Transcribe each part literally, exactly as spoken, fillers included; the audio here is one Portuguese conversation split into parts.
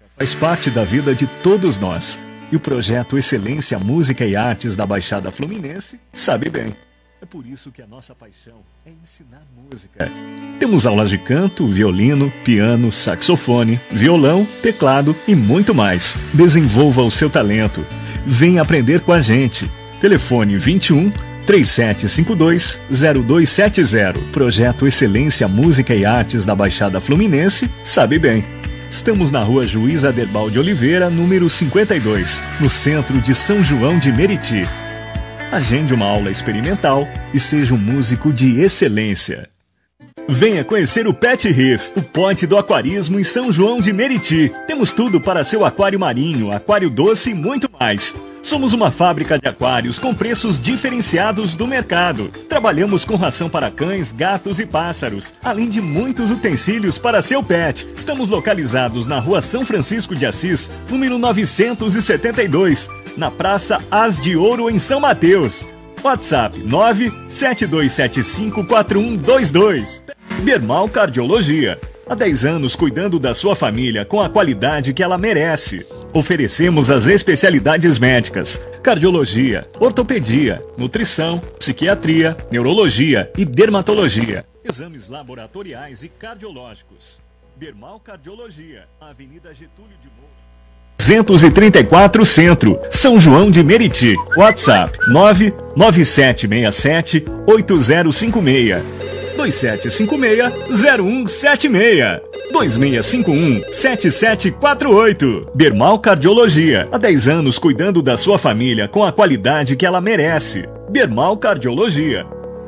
Faz parte da vida de todos nós. E o projeto Excelência Música e Artes da Baixada Fluminense sabe bem. É por isso que a nossa paixão é ensinar música. Temos aulas de canto, violino, piano, saxofone, violão, teclado e muito mais. Desenvolva o seu talento. Venha aprender com a gente. Telefone vinte e um, três sete cinco dois, zero dois sete zero. Projeto Excelência Música e Artes da Baixada Fluminense sabe bem. Estamos na rua Juiz Aderbal de Oliveira, número cinquenta e dois, no centro de São João de Meriti. Agende uma aula experimental e seja um músico de excelência. Venha conhecer o Pet Reef, o ponte do aquarismo em São João de Meriti. Temos tudo para seu aquário marinho, aquário doce e muito mais. Somos uma fábrica de aquários com preços diferenciados do mercado. Trabalhamos com ração para cães, gatos e pássaros, além de muitos utensílios para seu pet. Estamos localizados na rua São Francisco de Assis, número novecentos e setenta e dois, na Praça As de Ouro, em São Mateus. WhatsApp nove sete dois sete cinco quatro um dois dois. Bermal Cardiologia. Há dez anos cuidando da sua família com a qualidade que ela merece. Oferecemos as especialidades médicas: cardiologia, ortopedia, nutrição, psiquiatria, neurologia e dermatologia. Exames laboratoriais e cardiológicos. Bermal Cardiologia, Avenida Getúlio de Moura, duzentos e trinta e quatro Centro, São João de Meriti. WhatsApp nove nove sete seis sete oito zero cinco seis. dois sete cinco seis, zero um sete seis. dois seis cinco um, sete sete quatro oito. Bermal Cardiologia. Há dez anos cuidando da sua família com a qualidade que ela merece. Bermal Cardiologia.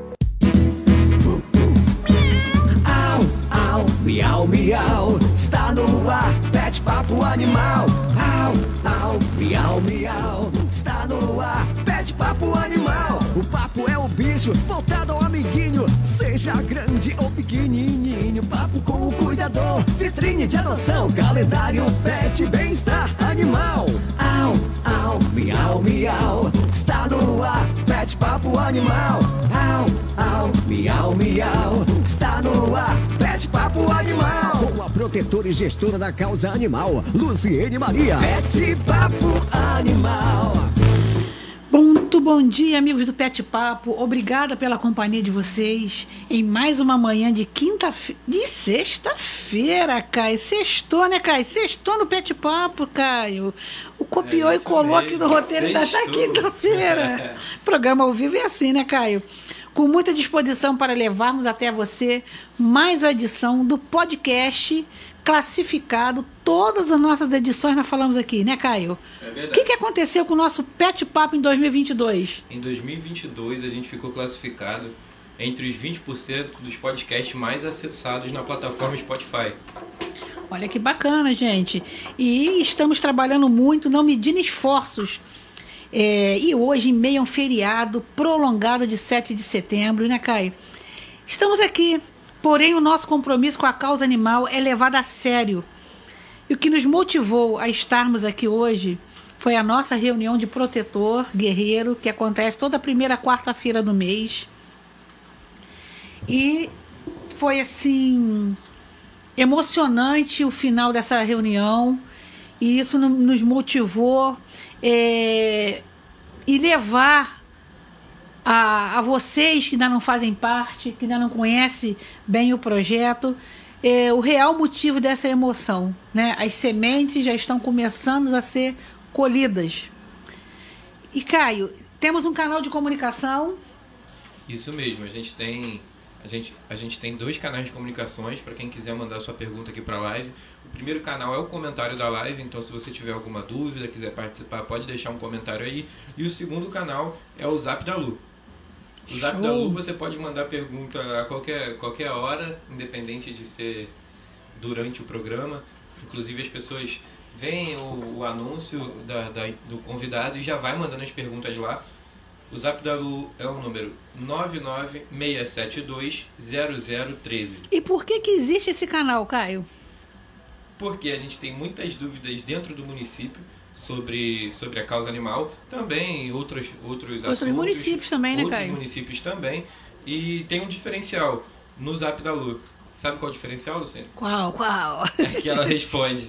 Au, au, miau, miau. Está no ar, Pet Papo Animal. Au, au, miau, miau. Está no ar, Pet Papo Animal. O papo é o bicho, voltado ao amiguinho. Seja grande ou pequenininho, papo com o cuidador. Vitrine de adoção, calendário, pet, bem-estar animal. Au, au, miau, miau. Está no ar, Pet Papo Animal. Au, au, miau, miau. Está no ar, Pet Papo Animal. Com a protetora e gestora da causa animal, Luciene Maria. Pet Papo Animal. Muito bom dia, amigos do Pet Papo. Obrigada pela companhia de vocês em mais uma manhã de quinta de sexta-feira, Caio. Sextou, né, Caio? Sextou no Pet Papo, Caio. O copiou é e colou mesmo. Aqui no roteiro da quinta-feira. Programa ao vivo é assim, né, Caio? Com muita disposição para levarmos até você mais uma edição do podcast classificado. Todas as nossas edições nós falamos aqui, né, Caio? É verdade. O que, que aconteceu com o nosso Pet Papo em dois mil e vinte e dois? Em dois mil e vinte e dois a gente ficou classificado entre os vinte por cento dos podcasts mais acessados na plataforma Spotify. Olha que bacana, gente. E estamos trabalhando muito, não medindo esforços. É, e hoje, em meio a um feriado prolongado de sete de setembro, né, Caio? Estamos aqui. Porém, o nosso compromisso com a causa animal é levado a sério. E o que nos motivou a estarmos aqui hoje foi a nossa reunião de protetor guerreiro, que acontece toda primeira quarta-feira do mês. E foi, assim, emocionante o final dessa reunião. E isso nos motivou é, e levar A, a vocês que ainda não fazem parte, que ainda não conhecem bem o projeto, é, o real motivo dessa emoção, né? As sementes já estão começando a ser colhidas. E, Caio, temos um canal de comunicação? Isso mesmo, a gente tem, a gente, a gente tem dois canais de comunicações para quem quiser mandar sua pergunta aqui para a live. O primeiro canal é o comentário da live, então se você tiver alguma dúvida, quiser participar, pode deixar um comentário aí. E o segundo canal é o Zap da Lu. O Zap da Lu você pode mandar pergunta a qualquer, qualquer hora, independente de ser durante o programa. Inclusive as pessoas veem o, o anúncio da, da, do convidado e já vai mandando as perguntas lá. O Zap da Lu é o número nove nove seis sete dois zero zero um três. E por que que existe esse canal, Caio? Porque a gente tem muitas dúvidas dentro do município sobre, sobre a causa animal, também outros, outros, outros assuntos. Outros municípios também, né, outros Caio? municípios também. E tem um diferencial no Zap da Lu. Sabe qual é o diferencial, Luciene? Qual, qual? É que ela responde.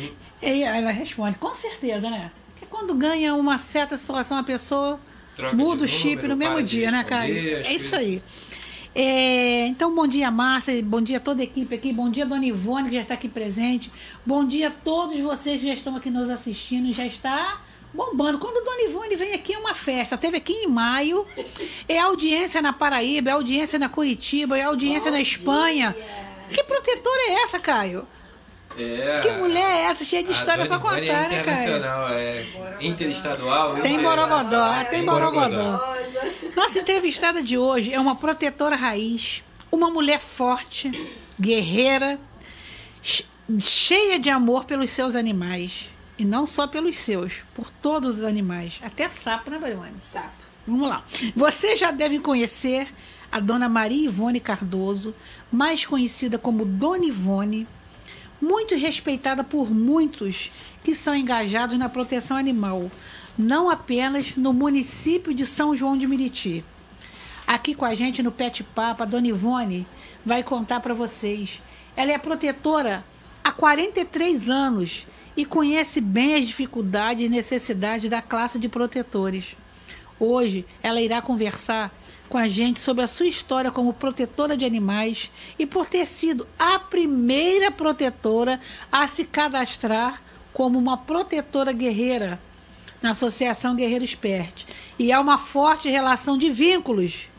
E ela responde, com certeza, né? Porque quando ganha uma certa situação, a pessoa Troca muda o de chip número, no mesmo para de dia, né, responder, Caio? as É isso coisas. aí. É, então, bom dia, Márcia, bom dia a toda a equipe aqui, bom dia, Dona Ivone, que já está aqui presente, bom dia a todos vocês que já estão aqui nos assistindo, já está bombando. Quando a Dona Ivone vem aqui é uma festa, teve aqui em maio, é audiência na Paraíba, é audiência na Curitiba, é audiência Bom na Espanha. dia. Que protetora é essa, Caio? É, Que mulher é essa, cheia de a história Dona para Ivone contar, é né, Caio? internacional, é interestadual. Tem inter- Borogodó, tem Borogodó. Rosa. Nossa entrevistada de hoje é uma protetora raiz, uma mulher forte, guerreira, che- cheia de amor pelos seus animais. E não só pelos seus, por todos os animais. Até sapo, né, Dona Sapo. Vamos lá. Vocês já devem conhecer a Dona Maria Ivone Cardoso, mais conhecida como Dona Ivone, muito respeitada por muitos que são engajados na proteção animal, não apenas no município de São João de Meriti. Aqui com a gente no Pet Papo, a Dona Ivone vai contar para vocês. Ela é protetora há quarenta e três anos e conhece bem as dificuldades e necessidades da classe de protetores. Hoje, ela irá conversar com a gente sobre a sua história como protetora de animais e por ter sido a primeira protetora a se cadastrar como uma protetora guerreira na Associação Guerreiros Pet. E há uma forte relação de vínculos,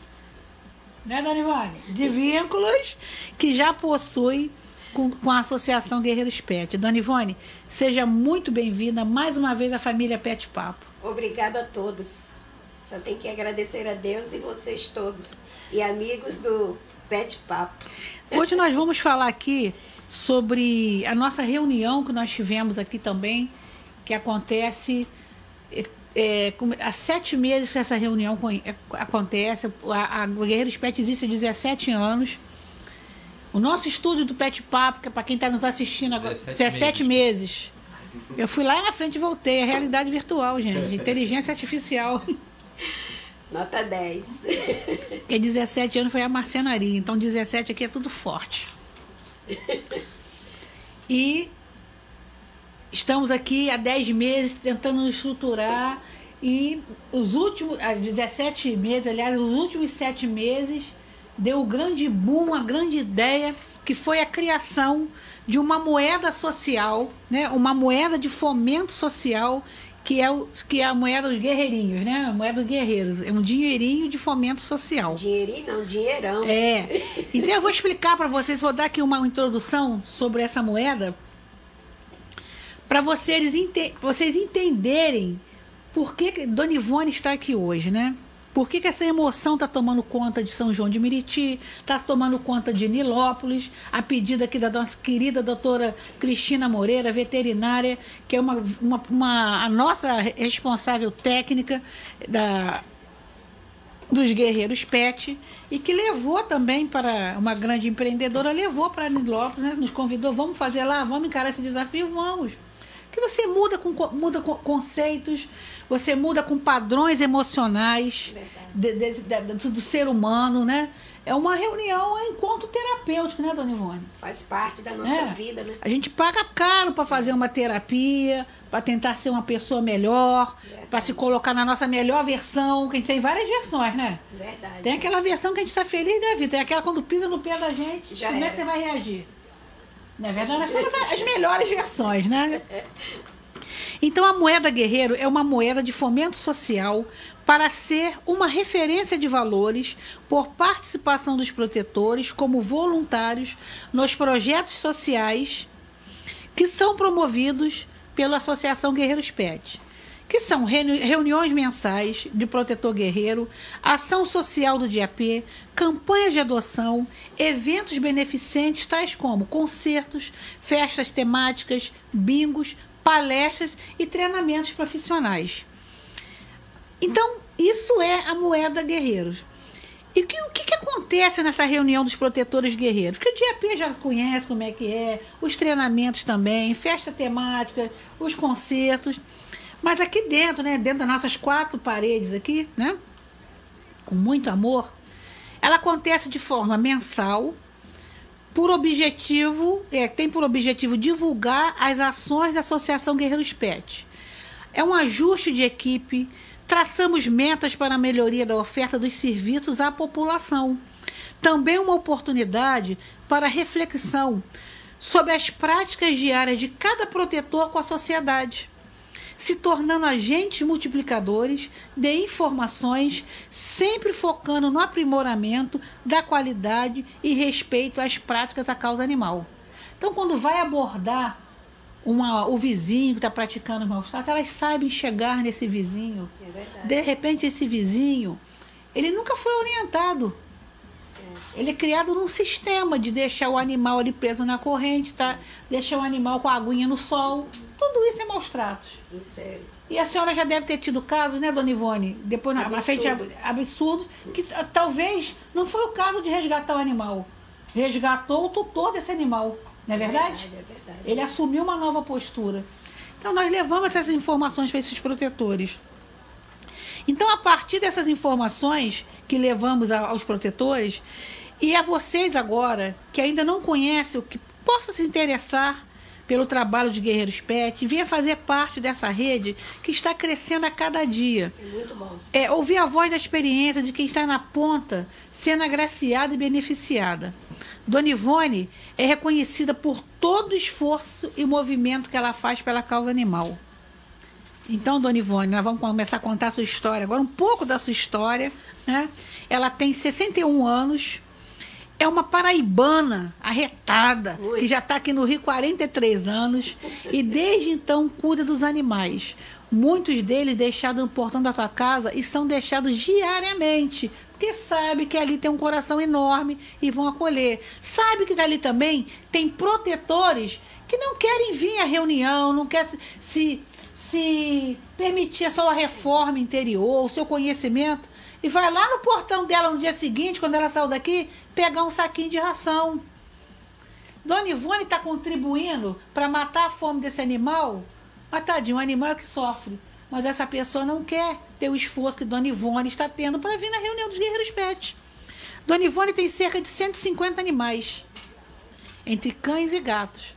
né, Dona Ivone? De vínculos que já possui com, com a Associação Guerreiros Pet. Dona Ivone, seja muito bem-vinda mais uma vez à família Pet Papo. Obrigada a todos. Só tenho que agradecer a Deus e vocês todos. E amigos do Pet Papo. Hoje nós vamos falar aqui sobre a nossa reunião que nós tivemos aqui também, que acontece é, é, com- há sete meses que essa reunião co- é, acontece. A, a Guerreiros Pet existe há dezessete anos. O nosso estúdio do Pet Papo, que é para quem está nos assistindo agora, dezessete dezessete meses. Eu fui lá na frente e voltei. É realidade virtual, gente. Inteligência artificial. Nota dez. Porque dezessete anos foi a marcenaria, então dezessete aqui é tudo forte. E estamos aqui há dez meses tentando nos estruturar e os últimos, há dezessete meses, aliás, os últimos sete meses deu o grande boom, a grande ideia, que foi a criação de uma moeda social, né? Uma moeda de fomento social, que é, o, que é a moeda dos guerreirinhos, né? A moeda dos guerreiros. É um dinheirinho de fomento social. Dinheirinho não, dinheirão. É. Então eu vou explicar para vocês, vou dar aqui uma introdução sobre essa moeda, para vocês, ente vocês entenderem por que que Dona Ivone está aqui hoje, né? Por que que essa emoção está tomando conta de São João de Meriti, está tomando conta de Nilópolis, a pedido aqui da nossa querida doutora Cristina Moreira, veterinária, que é uma, uma, uma, a nossa responsável técnica da, dos Guerreiros Pet, e que levou também para uma grande empreendedora, levou para Nilópolis, né? Nos convidou, vamos fazer lá, vamos encarar esse desafio, vamos. Que você muda com, muda com conceitos, você muda com padrões emocionais de, de, de, do, do ser humano, né? É uma reunião, é um encontro terapêutico, né, Dona Ivone? Faz parte da nossa É. vida, né? A gente paga caro para fazer uma terapia, para tentar ser uma pessoa melhor, para se colocar na nossa melhor versão, que a gente tem várias versões, né? Verdade. Tem aquela versão que a gente está feliz da vida, tem aquela quando pisa no pé da gente, Já como é era. que você vai reagir? Na verdade, nós temos as melhores versões, né? Então, a moeda guerreiro é uma moeda de fomento social para ser uma referência de valores por participação dos protetores como voluntários nos projetos sociais que são promovidos pela Associação Guerreiros Pet, que são reuni- reuniões mensais de protetor guerreiro, ação social do dia P, campanhas de adoção, eventos beneficentes tais como concertos, festas temáticas, bingos, palestras e treinamentos profissionais. Então, isso é a moeda guerreiros. E que- o que, que acontece nessa reunião dos protetores guerreiros? Porque o dia P já conhece como é que é, os treinamentos também, festa temática, os concertos. Mas aqui dentro, né, dentro das nossas quatro paredes aqui, né, com muito amor, ela acontece de forma mensal, por objetivo, é, tem por objetivo divulgar as ações da Associação Guerreiros Pet. É um ajuste de equipe, traçamos metas para a melhoria da oferta dos serviços à população. Também uma oportunidade para reflexão sobre as práticas diárias de cada protetor com a sociedade, se tornando agentes multiplicadores de informações, sempre focando no aprimoramento da qualidade e respeito às práticas à causa animal. Então, quando vai abordar uma, o vizinho que está praticando maus tratos, elas sabem chegar nesse vizinho. É verdade. De repente, esse vizinho, ele nunca foi orientado. Ele é criado num sistema de deixar o animal ali preso na corrente, tá? Deixar o animal com a aguinha no sol. Tudo isso é maus tratos. Isso é... E a senhora já deve ter tido casos, né, dona Ivone? Depois na na frente ab- absurdo, que t- talvez não foi o caso de resgatar o animal. Resgatou o tutor desse animal, não é verdade? É verdade, é verdade. Ele assumiu uma nova postura. Então nós levamos essas informações para esses protetores. Então, a partir dessas informações que levamos a- aos protetores, e a vocês agora, que ainda não conhecem, o que possam se interessar pelo trabalho de Guerreiros Pet, venha fazer parte dessa rede que está crescendo a cada dia. É muito bom. É, ouvir a voz da experiência de quem está na ponta, sendo agraciada e beneficiada. Dona Ivone é reconhecida por todo o esforço e movimento que ela faz pela causa animal. Então, Dona Ivone, nós vamos começar a contar a sua história agora, um pouco da sua história, né? Ela tem sessenta e um anos, é uma paraibana arretada, Muito. que já está aqui no Rio quarenta e três anos, e desde então cuida dos animais. Muitos deles deixados no portão da tua casa e são deixados diariamente, porque sabe que ali tem um coração enorme e vão acolher. Sabe que dali também tem protetores que não querem vir à reunião, não querem se, se, se permitir a sua reforma interior, o seu conhecimento, e vai lá no portão dela no dia seguinte, quando ela saiu daqui, pegar um saquinho de ração. Dona Ivone está contribuindo para matar a fome desse animal? Mas tadinho, o animal é que sofre. Mas essa pessoa não quer ter o esforço que Dona Ivone está tendo para vir na reunião dos Guerreiros Pet. Dona Ivone tem cerca de cento e cinquenta animais, entre cães e gatos.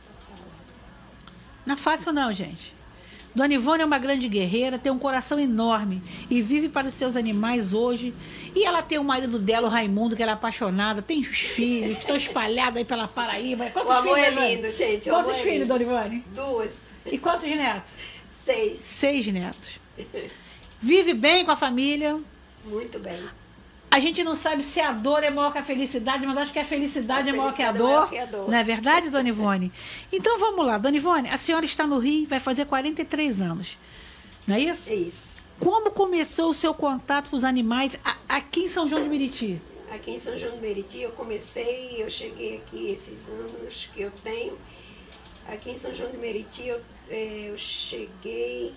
Não é fácil não, gente. Dona Ivone é uma grande guerreira, tem um coração enorme e vive para os seus animais hoje. E ela tem o marido dela, o Raimundo, que ela é apaixonada, tem os filhos que estão espalhados aí pela Paraíba. Quantos O amor filhos, é Dona Ivone? lindo, gente. o Quantos amor é filhos, lindo. Dona Ivone? Duas. E quantos netos? Seis. Seis netos. Vive bem com a família. Muito bem. A gente não sabe se a dor é maior que a felicidade, mas acho que a felicidade A é maior que a felicidade é dor. maior que a dor. Não é verdade, Dona Ivone? Então vamos lá. Dona Ivone, a senhora está no Rio, vai fazer quarenta e três anos. Não é isso? É isso. Como começou o seu contato com os animais a- aqui em São João de Meriti? Aqui em São João do Meriti eu comecei, eu cheguei aqui esses anos que eu tenho. Aqui em São João de Meriti eu, eh, eu cheguei...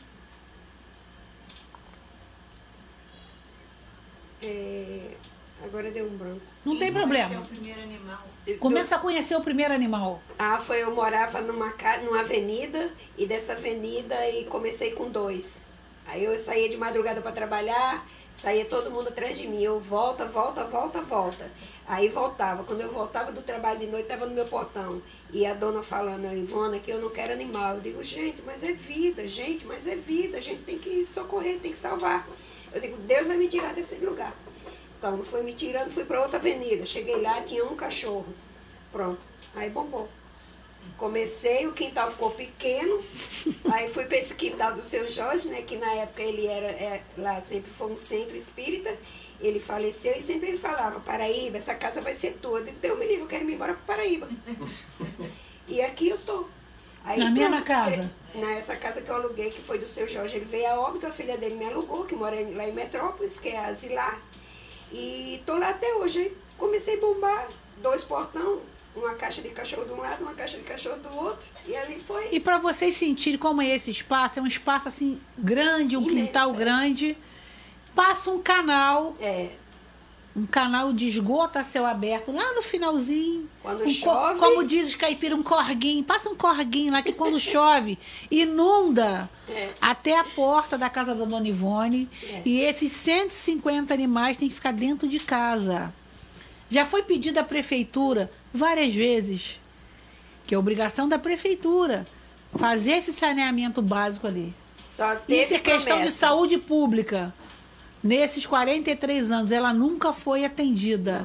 eh, agora deu um branco. Não tem problema. Começa a conhecer o primeiro animal. Ah, foi, eu morava numa, ca- numa avenida, e dessa avenida e comecei com dois. Aí eu saía de madrugada para trabalhar, saía todo mundo atrás de mim. Eu volta, volta, volta, volta. Aí voltava. Quando eu voltava do trabalho de noite, estava no meu portão. E a dona falando, Ivona, que eu não quero animal. Eu digo, gente, mas é vida, gente, mas é vida. A gente tem que socorrer, tem que salvar. Eu digo, Deus vai me tirar desse lugar. Então, foi me tirando, fui para outra avenida. Cheguei lá, tinha um cachorro. Pronto. Aí bombou. Comecei, o quintal ficou pequeno. Aí fui para esse quintal do seu Jorge, né? Que na época ele era, é, lá sempre foi um centro espírita. Ele faleceu e sempre ele falava, Paraíba, essa casa vai ser tua. Eu digo, Deus me livre, eu quero ir embora para Paraíba. E aqui eu tô. Aí, Na mesma casa? ele- Nessa casa que eu aluguei, que foi do seu Jorge, ele veio a óbito, a filha dele me alugou, que mora em- lá em Metrópolis, que é a Asilar. E tô lá até hoje. Aí comecei a bombar dois portão, uma caixa de cachorro de um lado, uma caixa de cachorro do outro. E ali foi. E para vocês sentirem como é esse espaço, é um espaço assim grande, um Imenso, quintal é. grande, passa um canal, É, um canal de esgoto a céu aberto, lá no finalzinho. Quando um co- chove- Como diz os caipiras, um corguinho. Passa um corguinho lá que quando chove, inunda É. até a porta da casa da Dona Ivone. É. E esses cento e cinquenta animais têm que ficar dentro de casa. Já foi pedido à prefeitura várias vezes, que é obrigação da prefeitura, fazer esse saneamento básico ali. Só teve Isso é questão promessa. de saúde pública. Nesses quarenta e três anos, ela nunca foi atendida.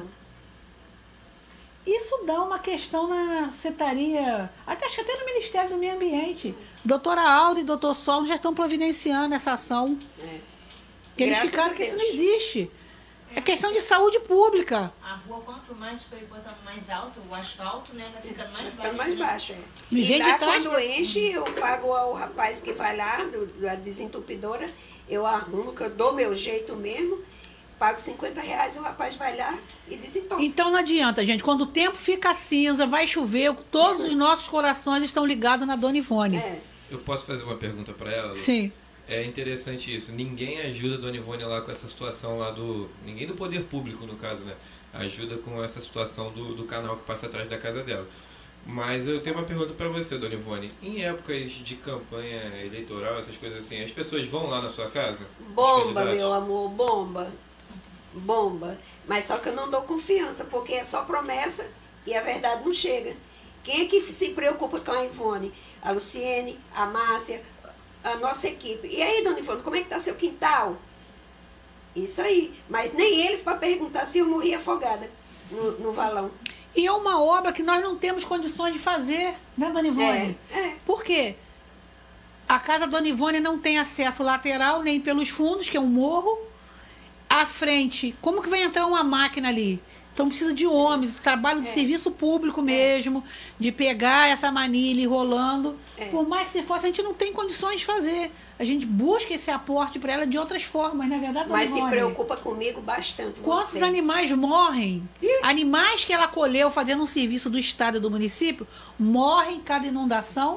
Isso dá uma questão na secretaria, até acho que até no Ministério do Meio Ambiente. Doutora Alda e doutor Solo já estão providenciando essa ação. É. Que eles Graças ficaram a que isso Deus. não existe. É questão de saúde pública. A rua, quanto mais foi botando mais alto, o asfalto, né, vai ficando mais Vai baixo. ficando mais né? baixo, é. Me E vem de lá, trás quando pra- enche, eu pago ao rapaz que vai lá, do, da desentupidora, eu arrumo, que eu dou meu jeito mesmo, pago cinquenta reais e o rapaz vai lá e desentope. Então não adianta, gente. Quando o tempo fica cinza, vai chover, todos os nossos corações estão ligados na Dona Ivone. É. Eu posso fazer uma pergunta para ela? Lu? Sim. É interessante isso. Ninguém ajuda a Dona Ivone lá com essa situação lá do... Ninguém do poder público, no caso, né? Ajuda com essa situação do, do canal que passa atrás da casa dela. Mas eu tenho uma pergunta para você, Dona Ivone. Em épocas de campanha eleitoral, essas coisas assim, as pessoas vão lá na sua casa? Os Bomba, candidatos? meu amor, bomba. Bomba. Mas só que eu não dou confiança, porque é só promessa e a verdade não chega. Quem é que se preocupa com a Ivone? A Luciene, a Márcia, a nossa equipe. E aí, Dona Ivone, como é que tá seu quintal? Isso aí. Mas nem eles para perguntar se eu morri afogada no, no valão. E é uma obra que nós não temos condições de fazer, né, Dona Ivone? É, é. Por quê? A casa Dona Ivone não tem acesso lateral, nem pelos fundos, que é um morro. À frente, como que vai entrar uma máquina ali? Então precisa de homens, trabalho de É. serviço público mesmo, de pegar essa manilha e rolando. É. Por mais que se fosse, a gente não tem condições de fazer. A gente busca esse aporte para ela de outras formas, não é verdade, Dona Mas se Ivone? preocupa comigo bastante. Quantos vocês. animais morrem? Ih. Animais que ela colheu fazendo um serviço do estado e do município morrem em cada inundação.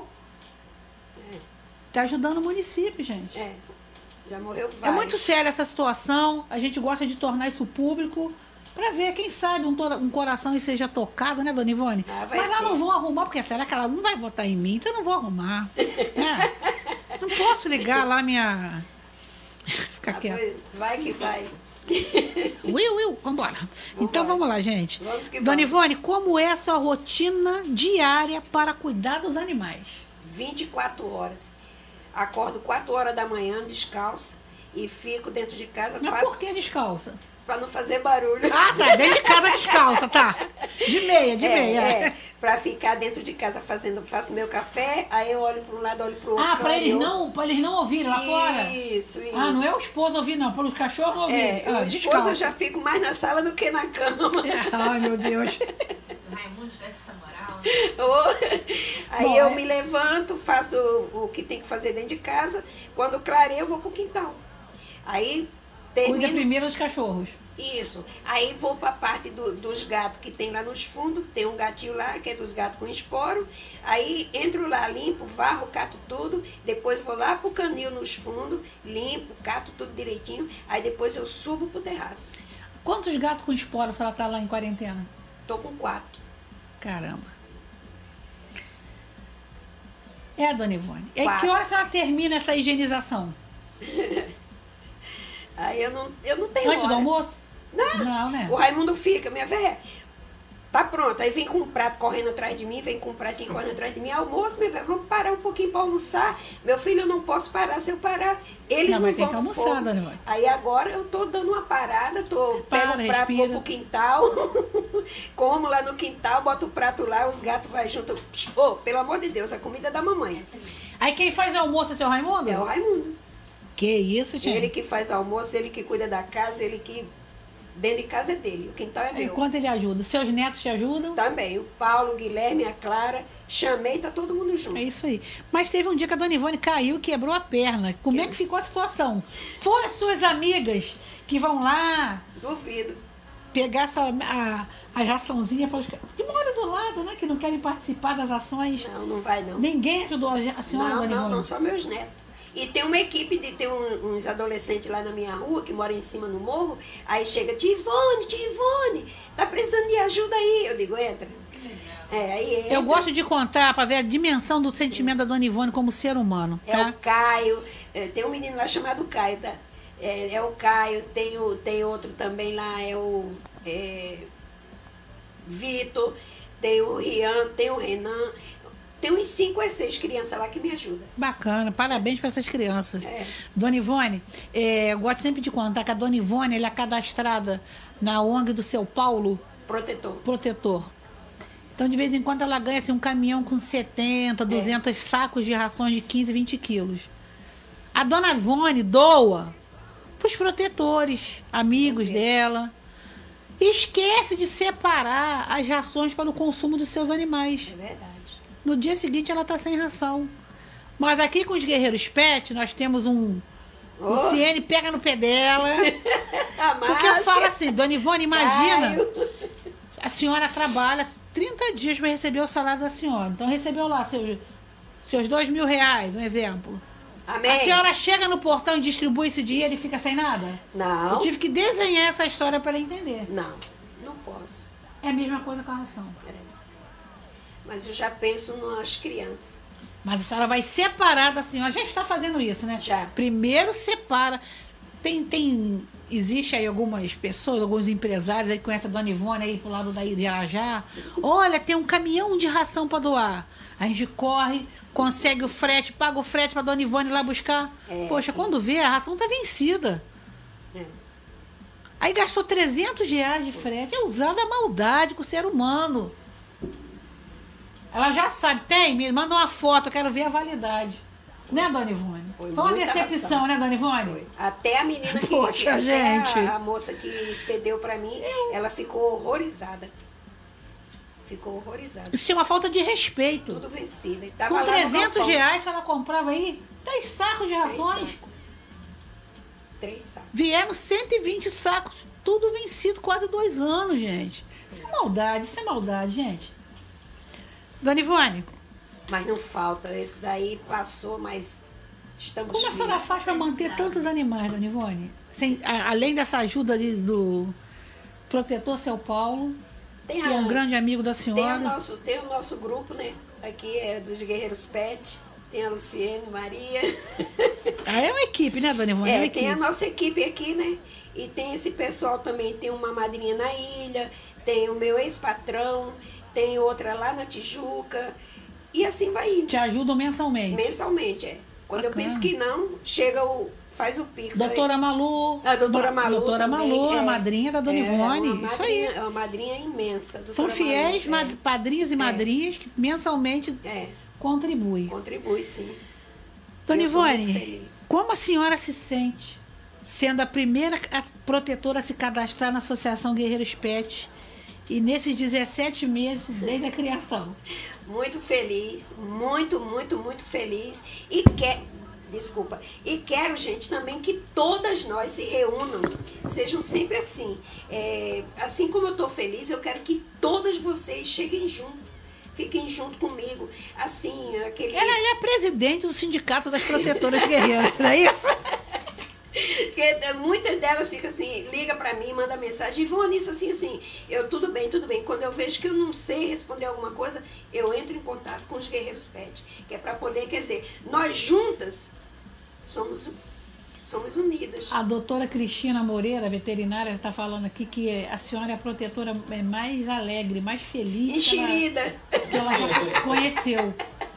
Está ajudando o município, gente. É. Já morreu vários. É muito séria essa situação. A gente gosta de tornar isso público para ver, quem sabe, um, tora- um coração seja tocado, né, Dona Ivone? Ah, vai Mas lá ser. não vão arrumar, porque será que ela não vai votar em mim? Então eu não vou arrumar. né? Não posso ligar lá minha. Ficar Ah, quieto. pois, vai que vai. Will, Will, vambora. Então vamos lá, gente. Vamos que Dona vamos. Ivone, como é a sua rotina diária para cuidar dos animais? vinte e quatro horas. Acordo quatro horas da manhã, descalça, e fico dentro de casa, Mas faço por que descalça? para não fazer barulho. Ah, tá. Dentro de casa descalça, tá. De meia, de é, meia. é, para ficar dentro de casa fazendo, faço meu café, aí eu olho para um lado, olho para o outro. Ah, para eles eu- não, para eles não ouvirem lá fora? Isso, isso. Ah, não é o esposo ouvir, não. Para os cachorros não ouvirem. É, ah, o esposo eu já fico mais na sala do que na cama. Ai, meu Deus. Se o Raimundo tivesse essa moral, né? Oh, aí Bom, eu é- me levanto, faço o, o que tem que fazer dentro de casa. Quando clareia, eu vou pro quintal. Aí Cuida termino. primeiro dos cachorros. Isso. Aí vou para a parte do- dos gatos que tem lá nos fundos. Tem um gatinho lá, que é dos gatos com esporo. Aí entro lá, limpo, varro, cato tudo. Depois vou lá pro canil nos fundos, limpo, cato tudo direitinho. Aí depois eu subo pro terraço. Quantos gatos com esporo a senhora tá lá em quarentena? Tô com quatro. Caramba. É, Dona Ivone. É Quatro. que hora a senhora termina essa higienização? Aí eu não, eu não tenho Antes do hora. almoço? Não. Não, né? O Raimundo fica, minha velha, tá pronto. Aí vem com um prato correndo atrás de mim, vem com um pratinho correndo atrás de mim. Almoço, minha velha, vamos parar um pouquinho para almoçar. Meu filho, eu não posso parar. Se eu parar, eles Não, não, mas tem vão que no almoçar, fogo. dona Ivone. Aí agora eu tô dando uma parada, tô Para, pego o prato, vou respira. pro quintal, como lá no quintal, boto o prato lá, os gatos vai junto. Ô, pelo amor de Deus, a comida é da mamãe. Aí quem faz o almoço é seu Raimundo? É o Raimundo. Que isso, gente? Ele que faz almoço, ele que cuida da casa, ele que... Dentro de casa é dele, o quintal é meu. Enquanto ele ajuda. Seus netos te ajudam? Também, o Paulo, o Guilherme, a Clara, chamei, tá todo mundo junto. É isso aí. Mas teve um dia que a Dona Ivone caiu e quebrou a perna. Como é que ficou a situação? Foram as suas amigas que vão lá Duvido. pegar sua, a, a raçãozinha para os que moram do lado, né? Que não querem participar das ações. Não, não vai não. Ninguém ajudou a, a senhora, Não, Dona não, Ivone? não, só meus netos. E tem uma equipe de tem um- uns adolescentes lá na minha rua que moram em cima no morro. Aí chega, tia Ivone, tia Ivone, tá precisando de ajuda aí. Eu digo, entra. É, aí entra. Eu gosto de contar para ver a dimensão do sentimento da Dona Ivone como ser humano. É Tá? o Caio, é, tem um menino lá chamado Caio, tá? É, é o Caio, tem, o, tem outro também lá, é o. É, Vitor, tem o Rian, tem o Renan. Tem uns cinco ou seis crianças lá que me ajudam. Bacana, parabéns para essas crianças. É. Dona Ivone, é, eu gosto sempre de contar que a Dona Ivone ela é cadastrada na O N G do Seu Paulo Protetor. Protetor. Então, de vez em quando, ela ganha assim, um caminhão com setenta, duzentos sacos de rações de quinze, vinte quilos. A Dona Ivone doa para os protetores, amigos dela. E esquece de separar as rações para o consumo dos seus animais. É verdade. No dia seguinte ela está sem ração. Mas aqui com os Guerreiros Pet, nós temos um... Oh. O Ciene pega no pé dela. A Porque eu falo assim, Dona Ivone, imagina, Caio. a senhora trabalha trinta dias para receber o salário da senhora. Então recebeu lá seus, seus dois mil reais, um exemplo. Amém. A senhora chega no portão e distribui esse dinheiro e fica sem nada? Não. Eu tive que desenhar essa história para ela entender. Não, não posso. É a mesma coisa com a ração. Mas eu já penso nas crianças. Mas a senhora vai separar da senhora. Já está fazendo isso, né? Já. Primeiro separa. Tem, tem, existe aí algumas pessoas, alguns empresários aí que conhecem a Dona Ivone aí pro lado da Irajá. Olha, tem um caminhão de ração para doar. A gente corre, consegue o frete, paga o frete para Dona Ivone ir lá buscar. É. Poxa, quando vê, a ração tá vencida. É. Aí gastou trezentos reais de frete. É usar a maldade com o ser humano. Ela já sabe, tem, me manda uma foto, eu quero ver a validade. Né, Dona Ivone? Foi Foi uma muita decepção, ração. né, Dona Ivone? Foi. Até a menina que, Poxa, que até gente. A, a moça que cedeu pra mim, ela ficou horrorizada. Ficou horrorizada. Isso tinha uma falta de respeito. Tudo vencida. E tava Com lá no trezentos galpão. reais, ela comprava aí dez sacos de Três rações. sacos. Três sacos. Vieram cento e vinte sacos, tudo vencido, quase dois anos, gente. Isso é maldade, isso é maldade, gente. Dona Ivone, Mas não falta. Esses aí passou, mas estamos como a senhora vivos. faz para manter tantos animais, Dona Ivone? Sem, a- além dessa ajuda de- do Protetor Seu Paulo, Tem, que é um a- grande amigo da tem, o senhora. nosso, tem o nosso grupo, né? Aqui é dos Guerreiros Pet. Tem a Luciene, Maria. Ah, é uma equipe, né, Dona Ivone? É, uma É, tem a equipe. nossa equipe aqui, né? E tem esse pessoal também, tem uma madrinha na ilha, tem o meu ex-patrão, tem outra lá na Tijuca. E assim vai indo. Te ajudam mensalmente. Mensalmente, é. Quando Bacana. eu penso que não, chega o. Faz o pix. Doutora aí. Malu. A doutora Malu. Doutora também, Malu, a é. madrinha da Dona É, Ivone. uma Isso madrinha- aí. É uma madrinha imensa. doutora São fiéis Malu, mad- padrinhos e madrinhas que mensalmente É, é, contribuem. contribui sim. Dona Eu sou muito Ivone, feliz. como a senhora se sente sendo a primeira a- protetora a se cadastrar na Associação Guerreiros Pet e nesses dezessete meses desde a criação? Muito feliz, muito, muito, muito feliz. E quer, desculpa, e quero, gente, também que todas nós se reúnam, sejam sempre assim. É, assim como eu estou feliz, eu quero que todas vocês cheguem junto, fiquem junto comigo. Assim, aquele. Ela, ela é a presidente do Sindicato das Protetoras Guerreiras, não é isso? Porque muitas delas ficam assim, liga pra mim, manda mensagem, e vão nisso assim, assim, eu tudo bem, tudo bem. Quando eu vejo que eu não sei responder alguma coisa, eu entro em contato com os Guerreiros Pet, que é pra poder, quer dizer, nós juntas somos, somos unidas. A doutora Cristina Moreira, veterinária, está falando aqui que a senhora é a protetora mais alegre, mais feliz que ela, Enxerida. que ela já conheceu.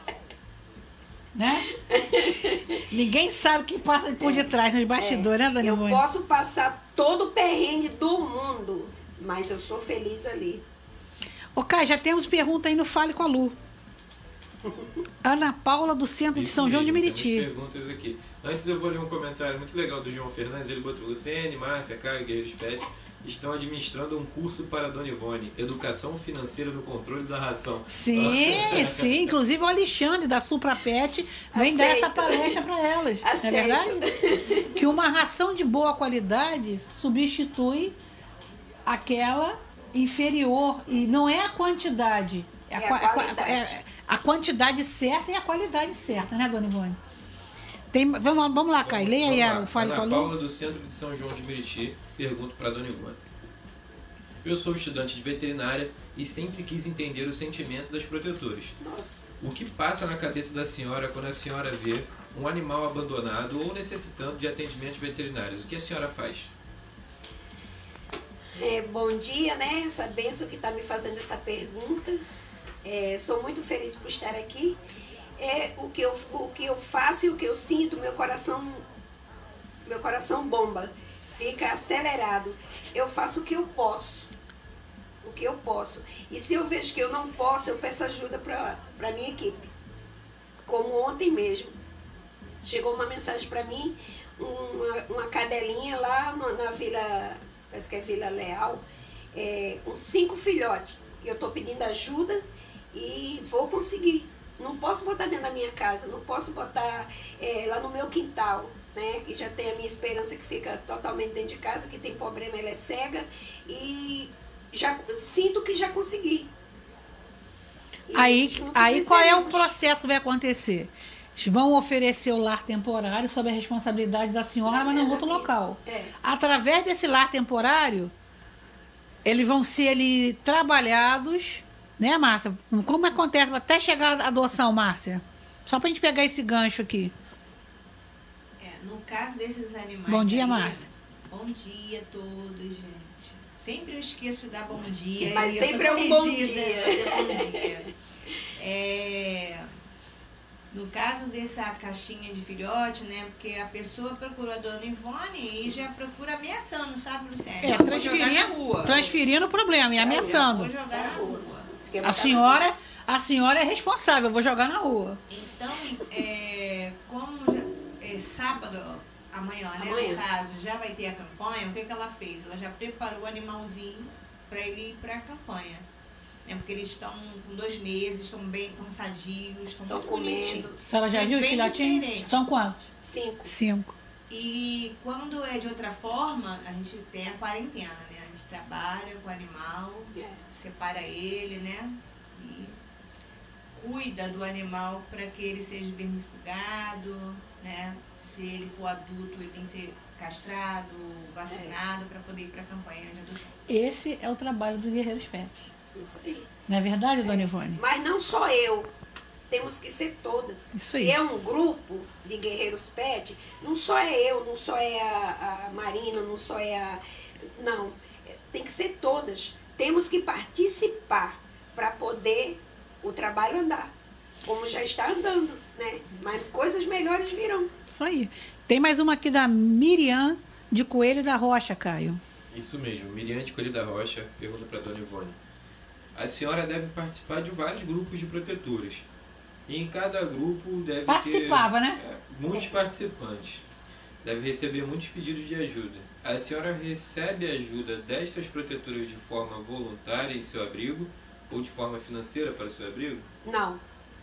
Né? Ninguém sabe o que passa por detrás, nos bastidores, né, Dona Eu Ivone? posso passar todo o perrengue do mundo, mas eu sou feliz ali. Ô, Kai, já temos pergunta aí no Fale com a Lu. Ana Paula, do Centro de Isso São João de mesmo, Meriti. temos perguntas aqui. Antes eu vou ler um comentário muito legal do João Fernandes. Ele botou: Luciene, Márcia, Caio, Guerreiros Pet estão administrando um curso para a Dona Ivone, Educação Financeira no Controle da Ração. Sim, sim. Inclusive o Alexandre, da Supra Pet, vem dar essa Aceito. palestra para elas. Não é Aceito. verdade? Que uma ração de boa qualidade substitui aquela inferior. E não é a quantidade. É a, É a qua- a qua- qualidade. é a quantidade certa e a qualidade certa, né, Dona Ivone? Tem, vamos, lá- vamos lá, Kai. Leia aí Vamos a- lá. o Fale com a Ana Lu. Paula, do Centro de São João de Meriti, pergunta para a Dona Ivone. Eu sou estudante de veterinária e sempre quis entender o sentimento das protetoras. Nossa. O que passa na cabeça da senhora quando a senhora vê um animal abandonado ou necessitando de atendimentos veterinários? O que a senhora faz? É, bom dia, né? Essa bênção que está me fazendo essa pergunta. É, sou muito feliz por estar aqui. É, o, que eu, o que eu faço e o que eu sinto, meu coração, meu coração bomba, fica acelerado. Eu faço o que eu posso. O que eu posso. E se eu vejo que eu não posso, eu peço ajuda para a minha equipe. Como ontem mesmo. Chegou uma mensagem para mim, uma, uma cadelinha lá no, na Vila, parece que é Vila Leal, é, com cinco filhotes. Eu estou pedindo ajuda e vou conseguir. Não posso botar dentro da minha casa, não posso botar é, lá no meu quintal, né? Que já tem a minha esperança que fica totalmente dentro de casa, que tem problema, ela é cega. E já sinto que já consegui. E Aí, aí qual é o venceremos. processo que vai acontecer? Eles vão oferecer o lar temporário sob a responsabilidade da senhora, mas no outro local. É. Através desse lar temporário, eles vão ser ali trabalhados, né, Márcia? Como acontece até chegar a adoção, Márcia? Só para a gente pegar esse gancho aqui. É, no caso desses animais. Bom dia, aí, Márcia. Bom dia a todos, gente. Sempre eu esqueço de dar bom dia. Mas e eu sempre sou é um bom corrigida, dia. bom dia. É, no caso dessa caixinha de filhote, né? Porque a pessoa procurou a dona Ivone e já procura ameaçando, sabe, Luciane? É, Eu vou jogar na transferindo, rua. transferindo o problema e ameaçando. Vou jogar na rua. A senhora, a senhora é responsável, eu vou jogar na rua. Então, é, como é, sábado, amanhã, né? Amanhã. No caso, já vai ter a campanha, o que, que ela fez? Ela já preparou o animalzinho para ele ir para a campanha. Né? Porque eles estão com dois meses, estão bem, estão sadios, estão Estão muito comendo. bonitinhos. A senhora já É viu os bem filhotinhos? diferente. São quantos? Cinco. Cinco. E quando é de outra forma, a gente tem a quarentena, né? A gente trabalha com o animal, É. separa ele, né? E cuida do animal para que ele seja vermifugado, né? Se ele for adulto, ele tem que ser castrado, vacinado para poder ir para a campanha de adoção. Esse é o trabalho do Guerreiros Pet. Isso aí. Não é verdade, dona Ivone? Mas não só eu. Temos que ser todas. Isso Se aí. é um grupo de guerreiros pet, não só é eu, não só é a, a Marina, não só é a... Não, tem que ser todas. Temos que participar para poder o trabalho andar. Como já está andando, né? Mas coisas melhores virão. Isso aí. Tem mais uma aqui da Miriam de Coelho da Rocha, Caio. Isso mesmo, Miriam de Coelho da Rocha pergunta para a dona Ivone. A senhora deve participar de vários grupos de protetores. E em cada grupo deve Participava, ter né? é, muitos participantes. Deve receber muitos pedidos de ajuda. A senhora recebe ajuda destas protetoras de forma voluntária em seu abrigo ou de forma financeira para o seu abrigo? Não.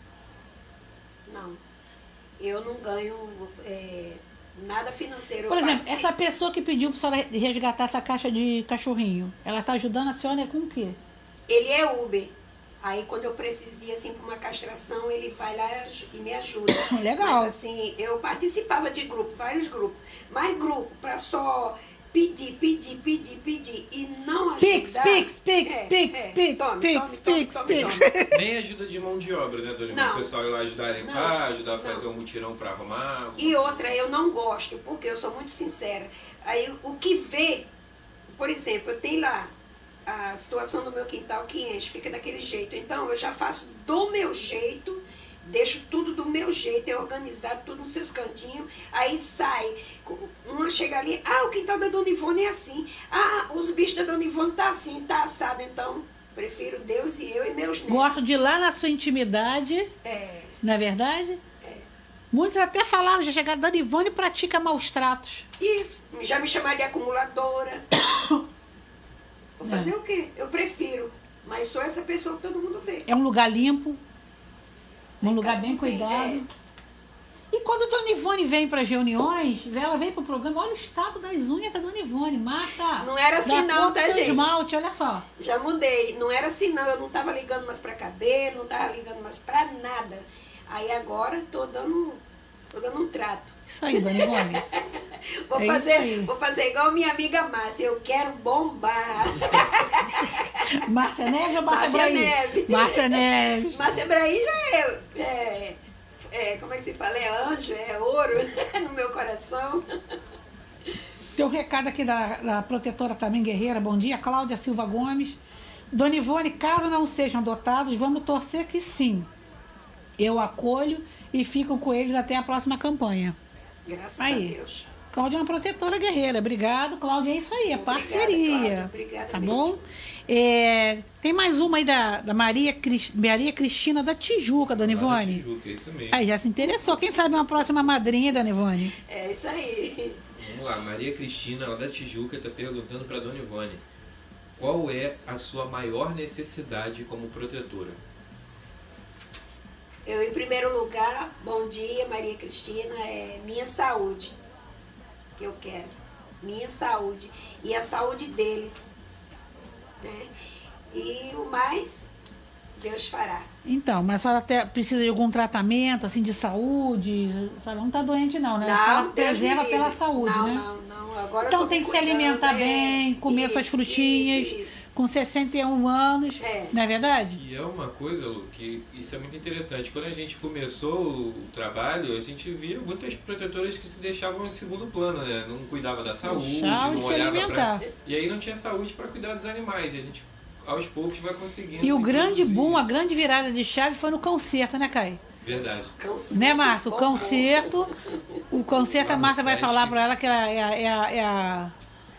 Não. Eu não ganho é, nada financeiro. Por Eu exemplo, participo. essa pessoa que pediu para a senhora resgatar essa caixa de cachorrinho, ela está ajudando a senhora com o quê? Ele é Uber. Aí quando eu preciso de assim, para uma castração, ele vai lá e me ajuda. Legal. Mas assim, eu participava de grupo, vários grupos. Mas grupo para só pedir, pedir, pedir, pedir e não ajudar. Pix, pix, pix, é, pix, é. pix, Tome, pix, tome, pix, tome, pix. tome, tome. Nem ajuda de mão de obra, né, dona Ivone? Não. O pessoal ir lá ajudar a limpar, Não. ajudar a Não. fazer um mutirão para arrumar. E outra, eu não gosto, porque eu sou muito sincera. Aí o que vê, por exemplo, eu tenho lá a situação do meu quintal que enche, fica daquele jeito. Então eu já faço do meu jeito, deixo tudo do meu jeito, é organizado, tudo nos seus cantinhos. Aí sai, uma chega ali, ah, o quintal da dona Ivone é assim. Ah, os bichos da dona Ivone tá assim, tá assado. Então, prefiro Deus e eu e meus netos. Gosto de ir lá na sua intimidade, É, não é verdade? Muitos até falaram, já chegaram, dona Ivone pratica maus tratos. isso, já me chamaram de acumuladora. Vou fazer É. o quê? Eu prefiro. Mas sou essa pessoa que todo mundo vê. É um lugar limpo, um Em lugar casa bem não tem, cuidado. E quando a dona Ivone vem para as reuniões, ela vem para o programa, olha o estado das unhas da dona Ivone, Marta. Não era assim dá não, conta do tá, seu gente? esmalte, olha só. Já mudei. Não era assim, não. Eu não estava ligando mais para cabelo, não estava ligando mais para nada. Aí agora tô dando, tô dando um trato. Isso aí, dona Ivone. Vou, É isso fazer, aí. vou fazer igual minha amiga Márcia. Eu quero bombar. Márcia Neves ou Márcia Márcia Braí? Neves. Márcia Neves. Márcia Braí já é, é, é. Como é que se fala? É anjo, é ouro no meu coração. Tem um recado aqui da, da protetora também, guerreira. Bom dia, Cláudia Silva Gomes. Dona Ivone, caso não sejam adotados, vamos torcer que sim. Eu acolho e fico com eles até a próxima campanha. Graças Aí. a Deus. Cláudia é uma protetora guerreira. Obrigado, Cláudia. É isso aí, é Obrigada, parceria. Cláudia. Obrigada Tá mesmo. bom? É, tem mais uma aí da, da Maria, Cris- Maria Cristina da Tijuca, Dona Lá na Ivone. Tijuca, é isso mesmo. Aí já se interessou. Quem sabe uma próxima madrinha, Dona Ivone? É isso aí. Vamos lá, Maria Cristina, lá da Tijuca, está perguntando para Dona Ivone. Qual é a sua maior necessidade como protetora? Eu, em primeiro lugar, bom dia, Maria Cristina, é minha saúde que eu quero. Minha saúde. E a saúde deles. Né? E o mais, Deus fará. Então, mas a senhora até precisa de algum tratamento, assim, de saúde? A senhora não está doente, não, né? A senhora Deus preserva me pela livre. saúde, não, né? Não, não, agora eu Então tô tem me que se cuidando, alimentar é. bem, comer Isso, suas frutinhas, isso, isso. com sessenta e um anos, É. não é verdade? E é uma coisa, Lu, que isso é muito interessante. Quando a gente começou o trabalho, a gente via muitas protetoras que se deixavam em segundo plano, né? Não cuidava da saúde, Deixavam não de se olhava alimentar. pra... E aí não tinha saúde para cuidar dos animais. E a gente, aos poucos, vai conseguindo... E o grande introduzir boom, a isso. grande virada de chave foi no concerto, né, Caio? Verdade. Concerto, Né, Márcio? O bom, concerto, o concerto, Lá a no Márcia vai Sesc. falar para ela que ela é a, é a, é a,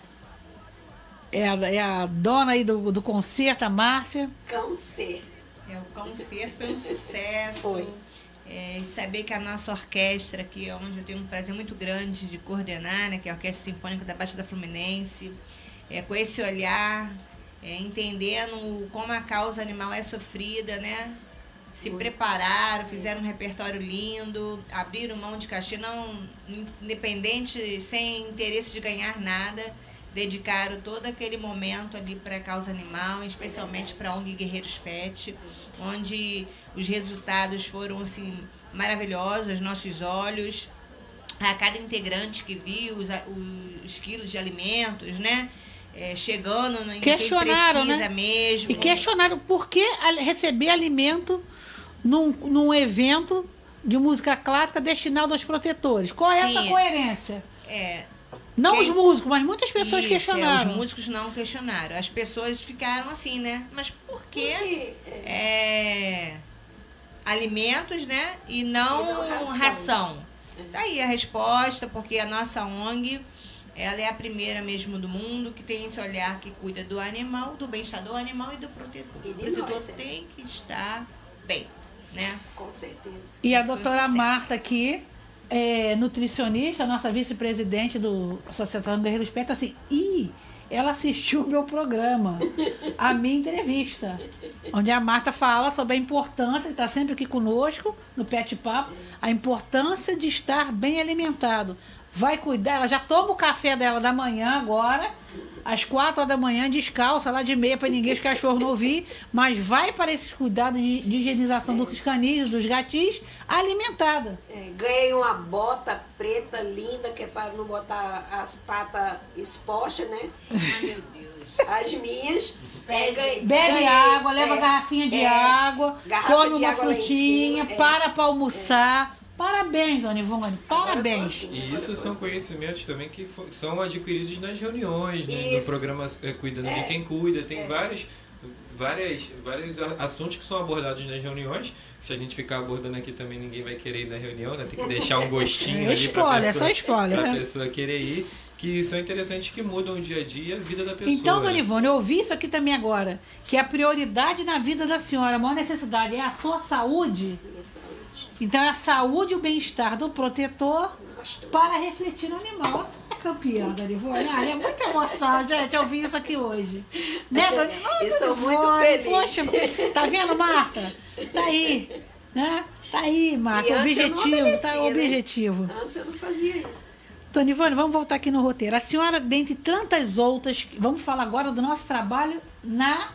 é a, é a dona aí do, do concerto, a Márcia. Concerto. É, o concerto foi um sucesso. Foi. É, e saber que a nossa orquestra, que é onde eu tenho um prazer muito grande de coordenar, né, que é a Orquestra Sinfônica da Baixada Fluminense, é, com esse olhar, é, entendendo como a causa animal é sofrida, né? Se prepararam, fizeram um repertório lindo, abriram mão de cachê, não independente, sem interesse de ganhar nada, dedicaram todo aquele momento ali para a causa animal, especialmente para a O N G Guerreiros Pet, onde os resultados foram assim maravilhosos aos nossos olhos. A cada integrante que viu os, os quilos de alimentos, né? É, chegando no em quem Questionaram, precisa né? mesmo. E questionaram por que a- receber alimento num, num evento de música clássica destinado aos protetores. Qual é Sim. essa coerência? É, Não Quem- os músicos, mas muitas pessoas isso, é, questionaram. os músicos não questionaram. As pessoas ficaram assim, né? Mas por quê? Porque, é, É, alimentos, né? E não, E não ração. ração. Daí a resposta, porque a nossa O N G, ela é a primeira mesmo do mundo que tem esse olhar que cuida do animal, do bem-estar do animal e do protetor. E O de protetor nós, é. tem que estar bem, né? com certeza. E a Foi um doutora sucesso. Marta aqui, é, nutricionista, nossa vice-presidente do Associação Guerreiros Pet, assim, e ela assistiu o meu programa, a minha entrevista, onde a Marta fala sobre a importância, que está sempre aqui conosco, no Pet Papo, a importância de estar bem alimentado. Vai cuidar, ela já toma o café dela da manhã agora, às quatro horas da manhã, descalça, lá de meia, para ninguém, os cachorros não ouvir, mas vai para esses cuidados de, de higienização dos canis, dos gatis, alimentada. É, ganhei uma bota preta linda, que é para não botar as patas expostas, né? Ai, meu Deus. As minhas. É, ganhei- Bebe ganhei, água, leva é, garrafinha de é, água, garrafa come de uma água lá em frutinha, cima, é. para para almoçar. Parabéns, Dona Ivone, parabéns. Agora eu tô assim, E agora eu isso tô são assim. conhecimentos também que fo- são adquiridos nas reuniões, né, do Isso. programa é, Cuidando de É. Quem Cuida. Tem É. vários, várias, vários a- assuntos que são abordados nas reuniões. Se a gente ficar abordando aqui também, ninguém vai querer ir na reunião, né? Tem que deixar um gostinho É ali spoiler, pra é pessoa, só spoiler, pra né? pessoa querer ir. Que são interessantes, que mudam o dia a dia, a vida da pessoa. Então, Dona né? Ivone, eu ouvi isso aqui também agora, que a prioridade na vida da senhora, a maior necessidade é a sua saúde. Minha saúde. Então, é a saúde e o bem-estar do protetor Gostoso. para refletir no animal. Você é campeã, Dona Ivone. Olha, é muita emoção, gente. Eu ouvi isso aqui hoje. Né, Dona Ivone? Eu sou muito Ivone, feliz. Poxa, tá vendo, Marta? Tá aí, né? Tá aí, Marta. E antes eu não Objetivo, obedecia, tá? né? Objetivo. Antes eu não fazia isso. Dona Ivone, vamos voltar aqui no roteiro. A senhora, dentre tantas outras, vamos falar agora do nosso trabalho na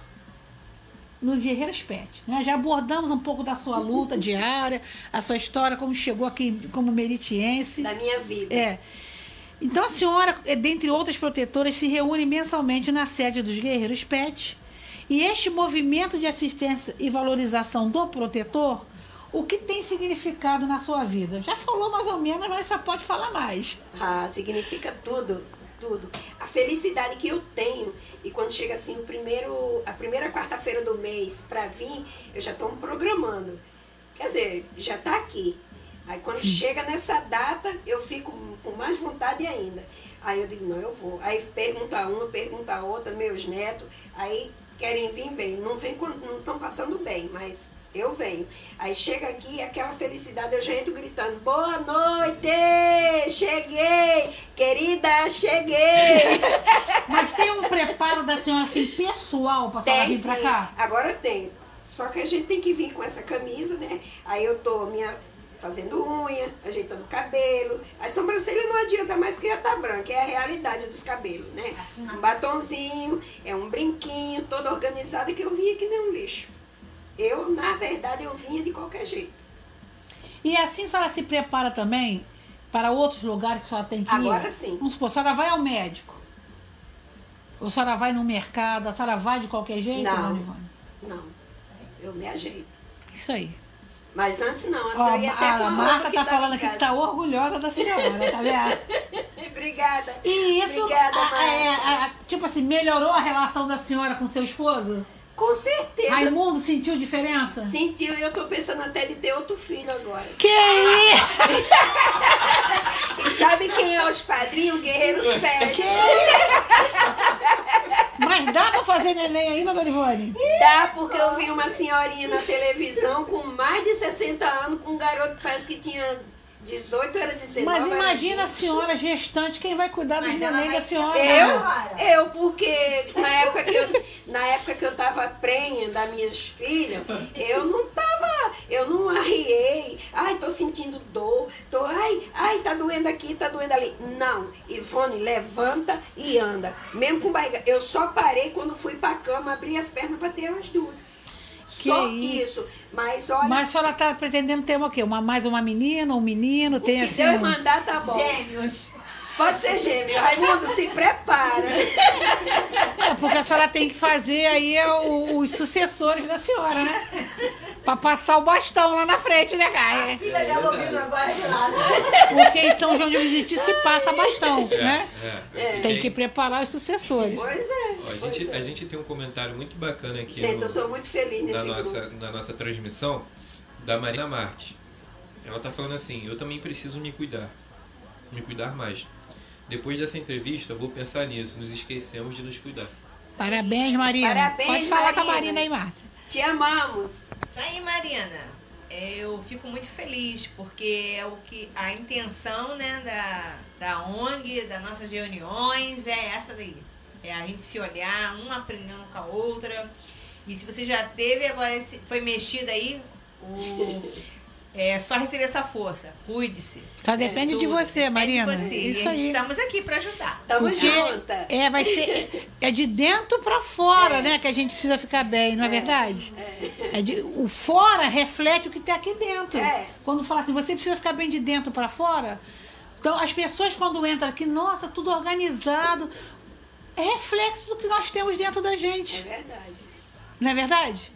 no Guerreiros Pet. Né? Já abordamos um pouco da sua luta diária, a sua história, como chegou aqui como meritiense. Da minha vida. É. Então a senhora, eh, dentre outras protetoras, se reúne mensalmente na sede dos Guerreiros Pet. E este movimento de assistência e valorização do protetor, o que tem significado na sua vida? Já falou mais ou menos, mas só pode falar mais. Ah, significa tudo. tudo. A felicidade que eu tenho. E quando chega assim, o primeiro, a primeira quarta-feira do mês para vir, eu já estou me programando. Quer dizer, já está aqui. Aí quando Sim. chega nessa data, eu fico com mais vontade ainda. Aí eu digo, não, eu vou. Aí pergunta uma, pergunta outra, meus netos. Aí querem vir, vem. Não vem quando não estão passando bem, mas eu venho. Aí chega aqui, aquela felicidade, eu já entro gritando, boa noite, cheguei, querida, cheguei. Mas tem um preparo da senhora assim, pessoal, para a senhora vir para cá? Agora tem. Só que a gente tem que vir com essa camisa, né? Aí eu tô minha, fazendo unha, ajeitando o cabelo. A sobrancelha não adianta mais que já tá branca, é a realidade dos cabelos, né? Um batonzinho, é um brinquinho, toda organizada, que eu vinha que nem um lixo. Eu, na verdade, eu vinha de qualquer jeito. E assim a senhora se prepara também para outros lugares que a senhora tem que ir? Agora sim. Vamos supor, a senhora vai ao médico? Ou a senhora vai no mercado? A senhora vai de qualquer jeito? Não, não. Eu me ajeito. Isso aí. Mas antes não, antes Ó, eu ia até a com a Marta que tá falando aqui que tá orgulhosa da senhora, tá vendo? Obrigada. E isso, Obrigada, a, a, a, tipo assim, melhorou a relação da senhora com seu esposo? Com certeza. Raimundo sentiu diferença? Sentiu, e eu tô pensando até de ter outro filho agora. Que isso? E sabe quem é os padrinhos? Guerreiros Pet. Mas dá pra fazer neném ainda, Dona Ivone? Dá, porque eu vi uma senhorinha na televisão com mais de sessenta anos, com um garoto que parece que tinha dezoito, era dezenove. Mas imagina a senhora gestante, quem vai cuidar dos neném da senhora? Eu, eu, porque na época que eu, na época que eu tava prenha das minhas filhas, eu não tava, eu não arriei, ai, tô sentindo dor, tô, ai, ai, tá doendo aqui, tá doendo ali. Não, Ivone, levanta e anda. Mesmo com barriga. Eu só parei quando fui pra cama, abri as pernas pra ter as duas. Que Só isso. isso. Mas olha. Mas a senhora tá pretendendo ter uma, o quê? Uma, mais uma menina, um menino? Tem Se assim. Deus um... mandar, tá bom. Gêmeos. Pode ser gêmeo. Raimundo, se prepara. É, porque a senhora tem que fazer aí o, os sucessores da senhora, né? Pra passar o bastão lá na frente, né, cara? A filha dela ouvindo agora de lá, né? Porque em São João de Meriti se passa bastão, É, né? é, é. Tem que preparar os sucessores. Pois é. Ó, a, pois gente, é. a gente tem um comentário muito bacana aqui Gente, no, eu sou muito feliz nesse na, nossa, grupo. na nossa transmissão, da Marina Marques. Ela tá falando assim, eu também preciso me cuidar, me cuidar mais. Depois dessa entrevista, eu vou pensar nisso, nos esquecemos de nos cuidar. Parabéns, Marina. Parabéns, Pode falar Marina. com a Marina aí, Márcia. Te amamos. Isso aí, Marina. Eu fico muito feliz, porque é o que a intenção, né, da, da O N G, das nossas reuniões, é essa daí. É a gente se olhar, um aprendendo com a outra. E se você já teve, agora esse, foi mexido aí, o, é só receber essa força. Cuide-se. Só depende É de tudo. você, Marina. É de você. Isso E a gente aí. estamos aqui para ajudar. Tamo Porque junta. é, vai ser, é de dentro para fora, né? Que a gente precisa ficar bem, não é, verdade? É de, o fora reflete o que está aqui dentro. É. Quando fala assim, você precisa ficar bem de dentro para fora. Então, as pessoas quando entram aqui, nossa, tudo organizado, é reflexo do que nós temos dentro da É gente. verdade. Não é verdade?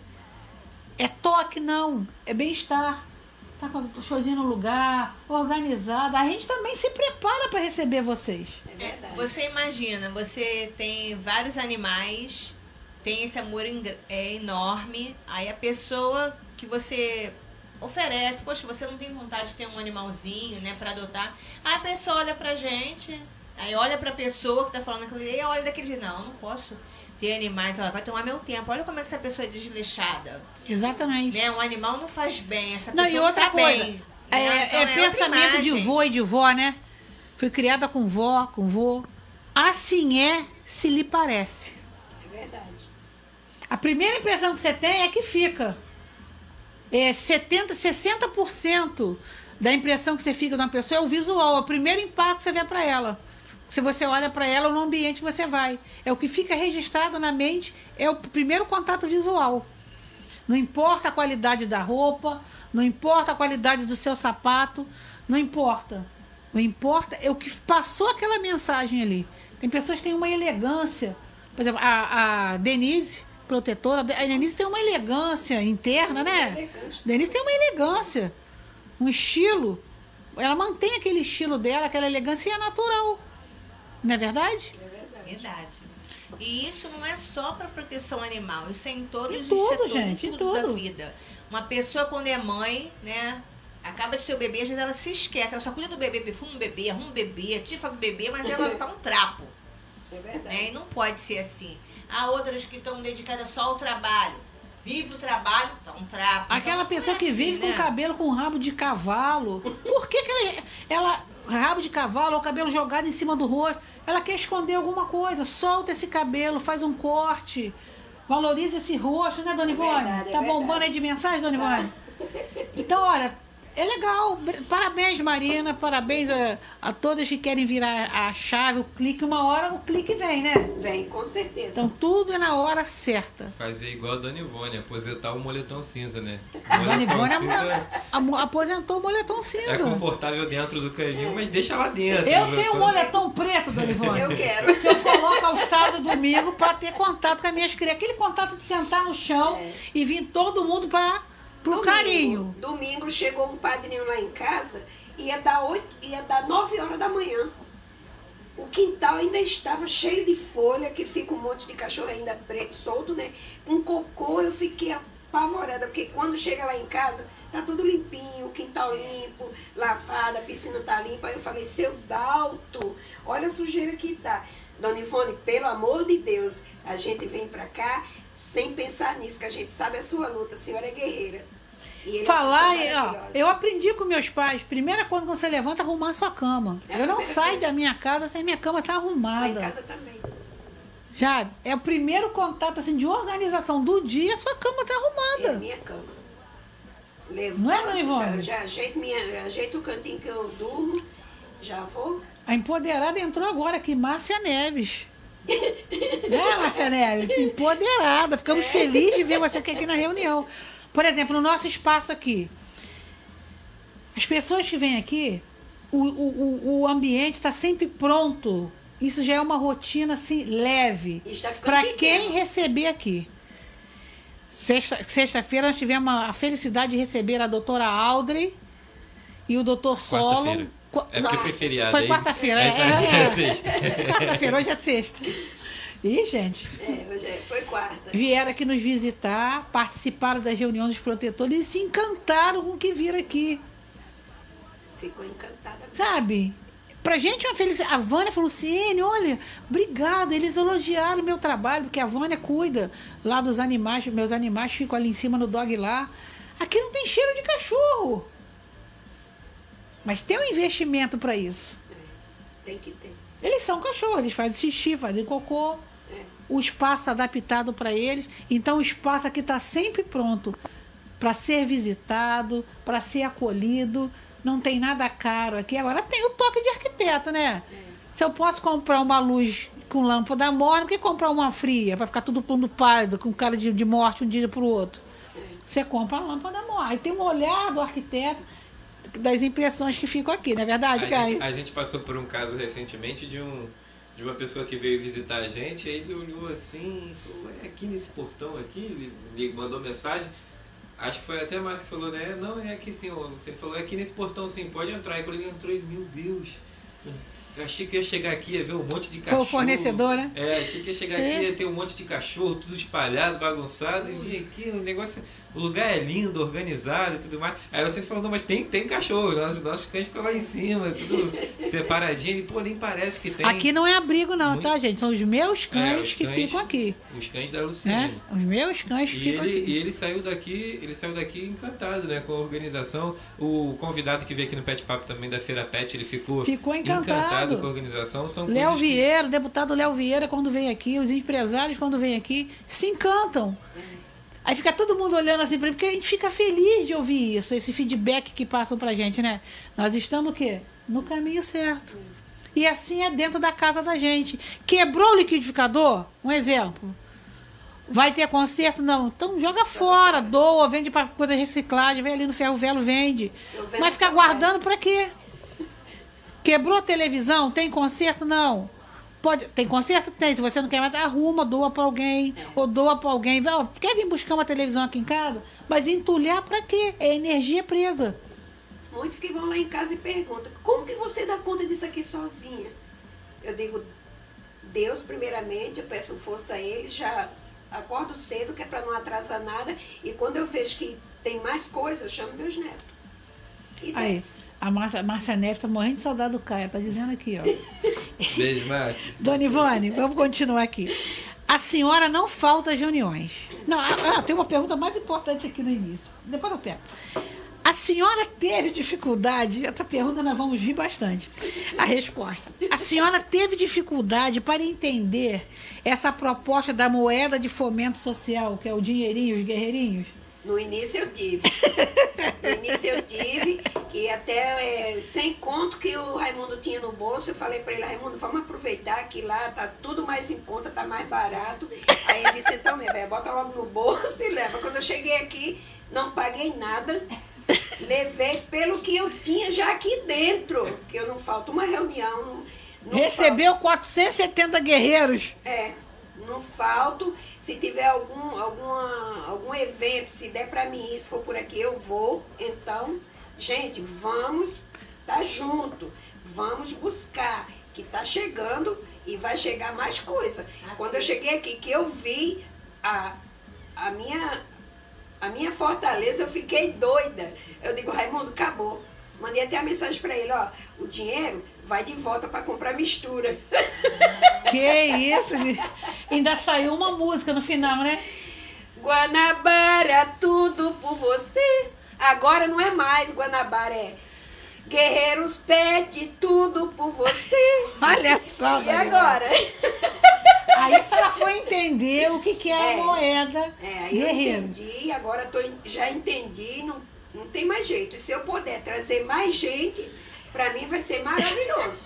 É toque, não. É bem-estar. Tá com o showzinho no lugar, organizado. A gente também se prepara para receber vocês. É verdade. Você imagina, você tem vários animais, tem esse amor eng- é enorme, aí a pessoa que você oferece, poxa, você não tem vontade de ter um animalzinho, né, para adotar, aí a pessoa olha pra gente, aí olha pra pessoa que tá falando aquilo, e olha daquele jeito, não, não posso ter animais, ó, vai tomar meu tempo, olha como é que essa pessoa é desleixada, Exatamente. né, um animal não faz bem, essa Não, pessoa e outra tá coisa, bem. é, né? Então, é outra pensamento de imagem. vô e de vó, né? Fui criada com vó, com vô. Assim é, se lhe parece. É verdade. A primeira impressão que você tem é que fica. É setenta, sessenta por cento da impressão que você fica de uma pessoa é o visual, é o primeiro impacto que você vê para ela. Se você olha para ela no ambiente que você vai. É o que fica registrado na mente, é o primeiro contato visual. Não importa a qualidade da roupa, não importa a qualidade do seu sapato, não importa. O importa é o que passou aquela mensagem ali. Tem pessoas que têm uma elegância. Por exemplo, a, a Denise, protetora, a Denise tem uma elegância interna, né? Denise tem uma elegância, um estilo. Ela mantém aquele estilo dela, aquela elegância, e é natural. Não é verdade? Verdade. E isso não é só para proteção animal, isso é em todos Em os tudo, setores, gente, em tudo da tudo. vida. Uma pessoa quando é mãe, né, acaba de ser o bebê, às vezes ela se esquece, ela só cuida do bebê, perfuma o bebê, arruma o bebê, tifa do bebê, mas ela tá um trapo. É verdade. Né? E não pode ser assim. Há outras que estão dedicadas só ao trabalho. Vive o trabalho, tá um trapo. Aquela Então, pessoa não é que assim, vive né? com cabelo com rabo de cavalo. Por que, que ela, ela, rabo de cavalo, ou cabelo jogado em cima do rosto, ela quer esconder alguma coisa? Solta esse cabelo, faz um corte, valoriza esse rosto, né, Dona Ivone? verdade, é Tá bombando verdade. aí de mensagem, Dona Ivone? Então, olha, é legal. Parabéns, Marina, parabéns a, a todas que querem virar a chave, o clique. Uma hora o clique vem, né? Vem, com certeza. Então, tudo é na hora certa. Fazer igual a Dona Ivone, aposentar o moletom cinza, né? O Dona moletom Ivone cinza amo- aposentou o moletom é cinza. confortável dentro do canil, mas deixa lá dentro. Eu tenho um moletom preto, Dona Ivone. Eu quero. Que eu coloco ao sábado e domingo para ter contato com as minhas crianças. Aquele contato de sentar no chão É. e vir todo mundo para pro Domingo- carinho. Domingo chegou um padrinho lá em casa, ia dar, oito, ia dar nove horas da manhã. O quintal ainda estava cheio de folha, que fica um monte de cachorro ainda preto, solto, né? Um cocô, eu fiquei apavorada, porque quando chega lá em casa, tá tudo limpinho, o quintal limpo, lavado, a piscina tá limpa. Aí eu falei, seu Dalto, olha a sujeira que tá. Dona Ivone, pelo amor de Deus, a gente vem pra cá sem pensar nisso, que a gente sabe a sua luta, a senhora é guerreira. E ele é uma Falar, pessoa ó, maravilhosa. eu aprendi com meus pais. Primeira coisa quando você levanta, arrumar a sua cama. É a Eu não primeira saio coisa. da minha casa sem minha cama estar Lá em arrumada. casa também. Já é o primeiro contato assim de organização do dia, sua cama tá É a arrumada. minha cama. Levanto, Não é, Dona Ivone? já, já ajeito, minha, ajeito o cantinho que eu durmo, já vou. A empoderada entrou agora aqui, Márcia Neves. Né, Márcia Neves? Empoderada. Ficamos felizes de ver você aqui na reunião. Por exemplo, no nosso espaço aqui, as pessoas que vêm aqui, o, o, o ambiente está sempre pronto. Isso já é uma rotina assim, leve. Está ficando Para pequeno. quem receber aqui. Sexta- Sexta-feira nós tivemos a felicidade de receber a doutora Audrey e o doutor Solon. Quarta-feira. Qu- É porque Não, foi feriado. Foi aí- quarta-feira, aí é, parece que é, é é. sexta. Quarta-feira, hoje é sexta. Ih, gente, É, hoje é- foi quarta. vieram aqui nos visitar, participaram das reuniões dos protetores e se encantaram com o que viram aqui, Ficou encantada. sabe? Pra gente é uma felicidade. A Vânia falou assim, olha, obrigada, eles elogiaram o meu trabalho, porque a Vânia cuida lá dos animais, meus animais ficam ali em cima no dog lá. Aqui não tem cheiro de cachorro. Mas tem um investimento para isso. Tem que ter. Eles são cachorros, eles fazem xixi, fazem cocô. O espaço adaptado para eles. Então o espaço aqui está sempre pronto para ser visitado, para ser acolhido. Não tem nada caro aqui. Agora tem o toque de arquiteto, né? Se eu posso comprar uma luz com lâmpada morna, por que comprar uma fria? Para ficar tudo mundo pálido, com cara de, de morte um dia para o outro. Você compra a lâmpada morna. Aí tem um olhar do arquiteto das impressões que ficam aqui, não é verdade, A Caio? gente, a gente passou por um caso recentemente de, um, de uma pessoa que veio visitar a gente, aí ele olhou assim, falou, é aqui nesse portão aqui, ele, ele mandou mensagem, acho que foi até a Márcia que falou, né? Não, é aqui sim, você falou, é aqui nesse portão sim, pode entrar. E quando ele entrou, ele, meu Deus, eu achei que ia chegar aqui, ia ver um monte de Foi cachorro. o fornecedor, né? É, achei que ia chegar Sim. aqui, ia ter um monte de cachorro, tudo espalhado, bagunçado, e vim aqui, o negócio, o lugar é lindo, organizado e tudo mais. Aí você falou, não, mas tem, tem cachorro, nossos, nossos cães ficam lá em cima, tudo separadinho, e pô, nem parece que tem. Aqui não é abrigo não, Muito- tá, gente? São os meus cães É, os que cães- ficam aqui, Os cães da Luciane. né? Os meus cães que E ficam ele, aqui. e ele saiu daqui, ele saiu daqui encantado, né, com a organização. O convidado que veio aqui no Pet Papo também da Feira Pet, ele ficou, Ficou encantado. com a organização. São Léo coisas que- Vieira, o deputado Léo Vieira, quando vem aqui, os empresários, quando vem aqui, se encantam. Aí fica todo mundo olhando assim pra ele, porque a gente fica feliz de ouvir isso, esse feedback que passam pra gente, né? Nós estamos o quê? No caminho certo. E assim é dentro da casa da gente. Quebrou o liquidificador? Um exemplo. Vai ter conserto? Não. Então joga fora, doa, vende para coisa de reciclagem, vem ali no ferro velho, vende. Eu vendo Mas ficar também. guardando para quê? Quebrou a televisão? Tem conserto? Não. Pode, tem conserto? Tem. Se você não quer mais, arruma, doa para alguém, ou doa para alguém. Vai, ó, quer vir buscar uma televisão aqui em casa? Mas entulhar para quê? É energia presa. Muitos que vão lá em casa e perguntam, como que você dá conta disso aqui sozinha? eu digo, Deus primeiramente, eu peço força a Ele, já acordo cedo, que é para não atrasar nada, e quando eu vejo que tem mais coisas, eu chamo meus netos. E Aí, desce. a Márcia, Márcia Neves tá morrendo de saudade do Caio, tá dizendo aqui, ó. Beijo, Márcia. Dona Ivone, vamos continuar aqui. A senhora não falta às reuniões. Não, ah, tem uma pergunta mais importante aqui no início. Depois eu pego. A senhora teve dificuldade, outra pergunta nós vamos rir bastante, a resposta. A senhora teve dificuldade para entender essa proposta da moeda de fomento social, que é o dinheirinho, os guerreirinhos? No início eu tive. No início eu tive, que até é, sem conto que o Raimundo tinha no bolso, eu falei para ele, Raimundo, vamos aproveitar que lá tá tudo mais em conta, tá mais barato. Aí ele disse, então, minha velha, bota logo no bolso e leva. Quando eu cheguei aqui, não paguei nada. Levei pelo que eu tinha já aqui dentro, que eu não falto uma reunião. Não, não Recebeu falto, quatrocentos e setenta guerreiros. É, não falto. Se tiver algum, alguma, algum evento, se der para mim isso, for por aqui, eu vou. Então, gente, vamos tá junto. Vamos buscar, que tá chegando e vai chegar mais coisa. Quando eu cheguei aqui, que eu vi a, a minha... A minha fortaleza, eu fiquei doida. Eu digo, Raimundo, acabou. Mandei até a mensagem para ele, ó, o dinheiro vai de volta para comprar mistura. Que isso, gente. Ainda saiu uma música no final, né? Guanabara, tudo por você. Agora não é mais Guanabara, é Guerreiros Pet, tudo por você. Olha só. E agora? Aí a senhora foi entender o que, que é, É. a moeda É, aí eu guerreiro. entendi, agora tô, já entendi, não, não tem mais jeito. E se eu puder trazer mais gente, para mim vai ser maravilhoso.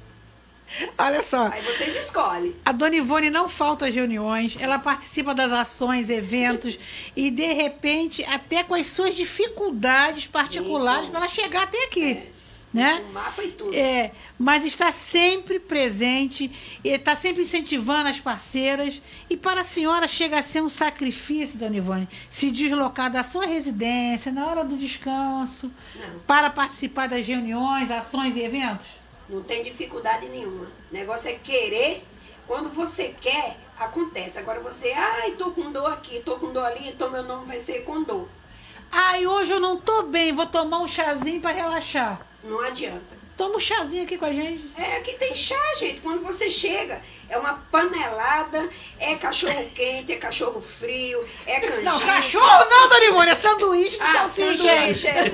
Olha só. Aí vocês escolhem. A Dona Ivone não falta às reuniões, ela participa das ações, eventos e, de repente, até com as suas dificuldades particulares Sim. para ela chegar até aqui. Né? O mapa e tudo. É, mas está sempre presente, está sempre incentivando as parceiras. E para a senhora chega a ser um sacrifício, Dona Ivone, se deslocar da sua residência na hora do descanso Não. para participar das reuniões, ações e eventos? Não tem dificuldade nenhuma. O negócio é querer. Quando você quer, acontece. Agora você, ai, tô com dor aqui, tô com dor ali, então meu nome vai ser com dor. Ai, hoje eu não tô bem, vou tomar um chazinho para relaxar. Não adianta. Toma um chazinho aqui com a gente. É, aqui tem chá, gente. Quando você chega, é uma panelada, é cachorro quente, é cachorro frio, é canjica. Não, cachorro não, Dona Ivone, é sanduíche de Ah, salsicha. sanduíche, é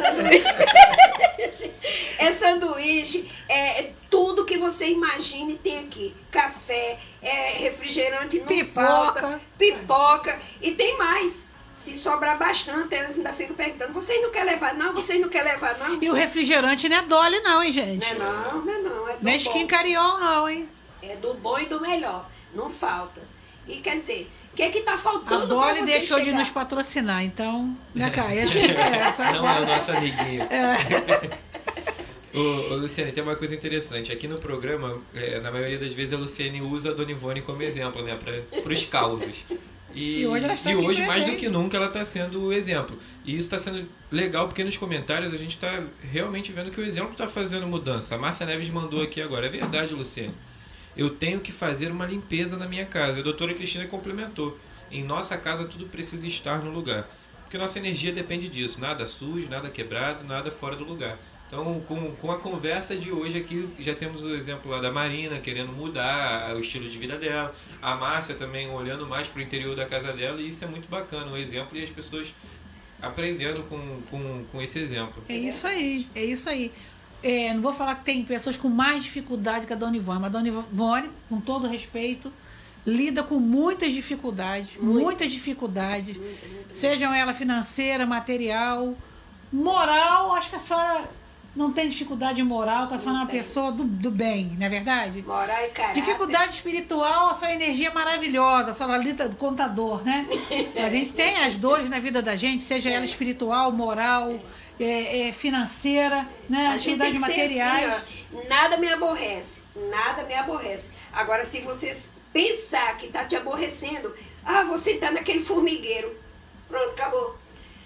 sanduíche. É sanduíche, é, é tudo que você imagine tem aqui. Café, é refrigerante, não Pipoca. falta, pipoca. E tem mais. Se sobrar bastante, elas ainda ficam perguntando, vocês não querem levar não? Vocês não querem levar não? E o refrigerante não é Dolly não, hein, gente? Não é não, não é não. É do Não é skin bom. cariol não, hein? É do bom e do melhor. Não falta. E quer dizer, o que é que tá A faltando pra Dolly você deixou de chegar? nos patrocinar, então, né, Caio? Acho que é, só Não é o nosso amiguinho. É. Ô, ô, Luciane, tem uma coisa interessante. Aqui no programa, é, na maioria das vezes, a Luciane usa a Dona Ivone como exemplo, né? Para os causos. E, E hoje ela está e aqui hoje, mais do presente. que nunca, ela está sendo o exemplo. E isso está sendo legal, porque nos comentários a gente está realmente vendo que o exemplo está fazendo mudança. A Márcia Neves mandou aqui agora. É verdade, Luciane. Eu tenho que fazer uma limpeza na minha casa. A doutora Cristina complementou. Em nossa casa tudo precisa estar no lugar. Porque nossa energia depende disso. Nada sujo, nada quebrado, nada fora do lugar. Então, com, com a conversa de hoje aqui, já temos o exemplo lá da Marina, querendo mudar o estilo de vida dela. A Márcia também olhando mais para o interior da casa dela. E isso é muito bacana, o exemplo e as pessoas aprendendo com, com, com esse exemplo. É isso aí, é isso aí. É, não vou falar que tem pessoas com mais dificuldade que a Dona Ivone, mas a Dona Ivone, com todo respeito, lida com muitas dificuldades, Muito. muitas dificuldades, Muito, muito, sejam ela financeira, material, moral. Acho que a senhora não tem dificuldade moral, porque a senhora é Não uma tem. pessoa do, do bem, não é verdade? Moral e caráter. Dificuldade espiritual, a sua energia é maravilhosa, a senhora lida do contador, né? A gente tem as dores na vida da gente, seja ela espiritual, moral, é, é, financeira, né? A gente tem Atividade que ser materiais. assim, ó, nada me aborrece, nada me aborrece. Agora, se você pensar que está te aborrecendo, ah, você está naquele formigueiro. Pronto, acabou.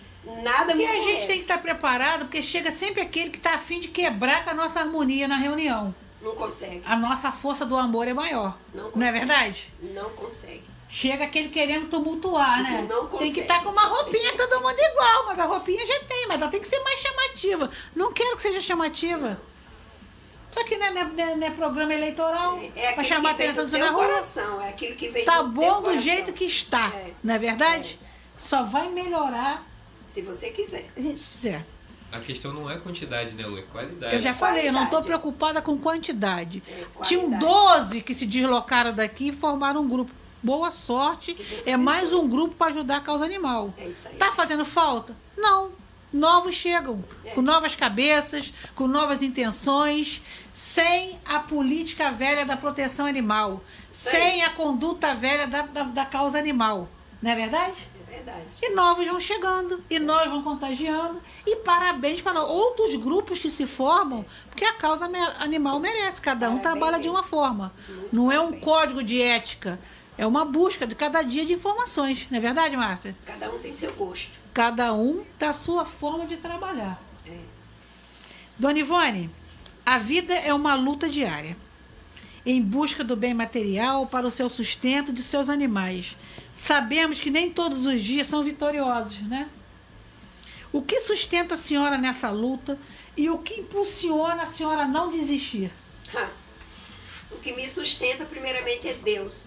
Nada me E a aborrece. gente tem que estar preparado, porque chega sempre aquele que está afim de quebrar com a nossa harmonia na reunião. Não consegue. A nossa força do amor é maior. Não, não é verdade? Não consegue. Chega aquele querendo tumultuar, né? Não consegue. Tem que estar com uma roupinha todo mundo igual, mas a roupinha já tem, mas ela tem que ser mais chamativa. Não quero que seja chamativa. Só que não é, não é, não é programa eleitoral é para chamar a atenção do na rua. Coração, é aquilo que vem tá do bom do coração. jeito que está, é. não é verdade? É. Só vai melhorar se você quiser. Se quiser. A questão não é quantidade, né, Lu? É qualidade. Eu já falei, qualidade. eu não estou preocupada com quantidade. É, Tinham doze que se deslocaram daqui e formaram um grupo. Boa sorte. É mais um grupo para ajudar a causa animal. É isso aí. Tá fazendo falta? Não. Novos chegam. É. Com novas cabeças, com novas intenções, sem a política velha da proteção animal, Sim. sem a conduta velha da, da, da causa animal. Não é verdade? Verdade. E novos vão chegando, e nós vão contagiando, e parabéns para outros grupos que se formam, porque a causa animal merece, cada um parabéns trabalha bem. de uma forma. Muito não é um bem. código de ética, é uma busca de cada dia de informações, não é verdade, Márcia? Cada um tem seu gosto. Cada um da sua forma de trabalhar. É. Dona Ivone, a vida é uma luta diária, em busca do bem material para o seu sustento de seus animais. Sabemos que nem todos os dias são vitoriosos, né? O que sustenta a senhora nessa luta e o que impulsiona a senhora a não desistir? Ha. O que me sustenta, primeiramente, é Deus.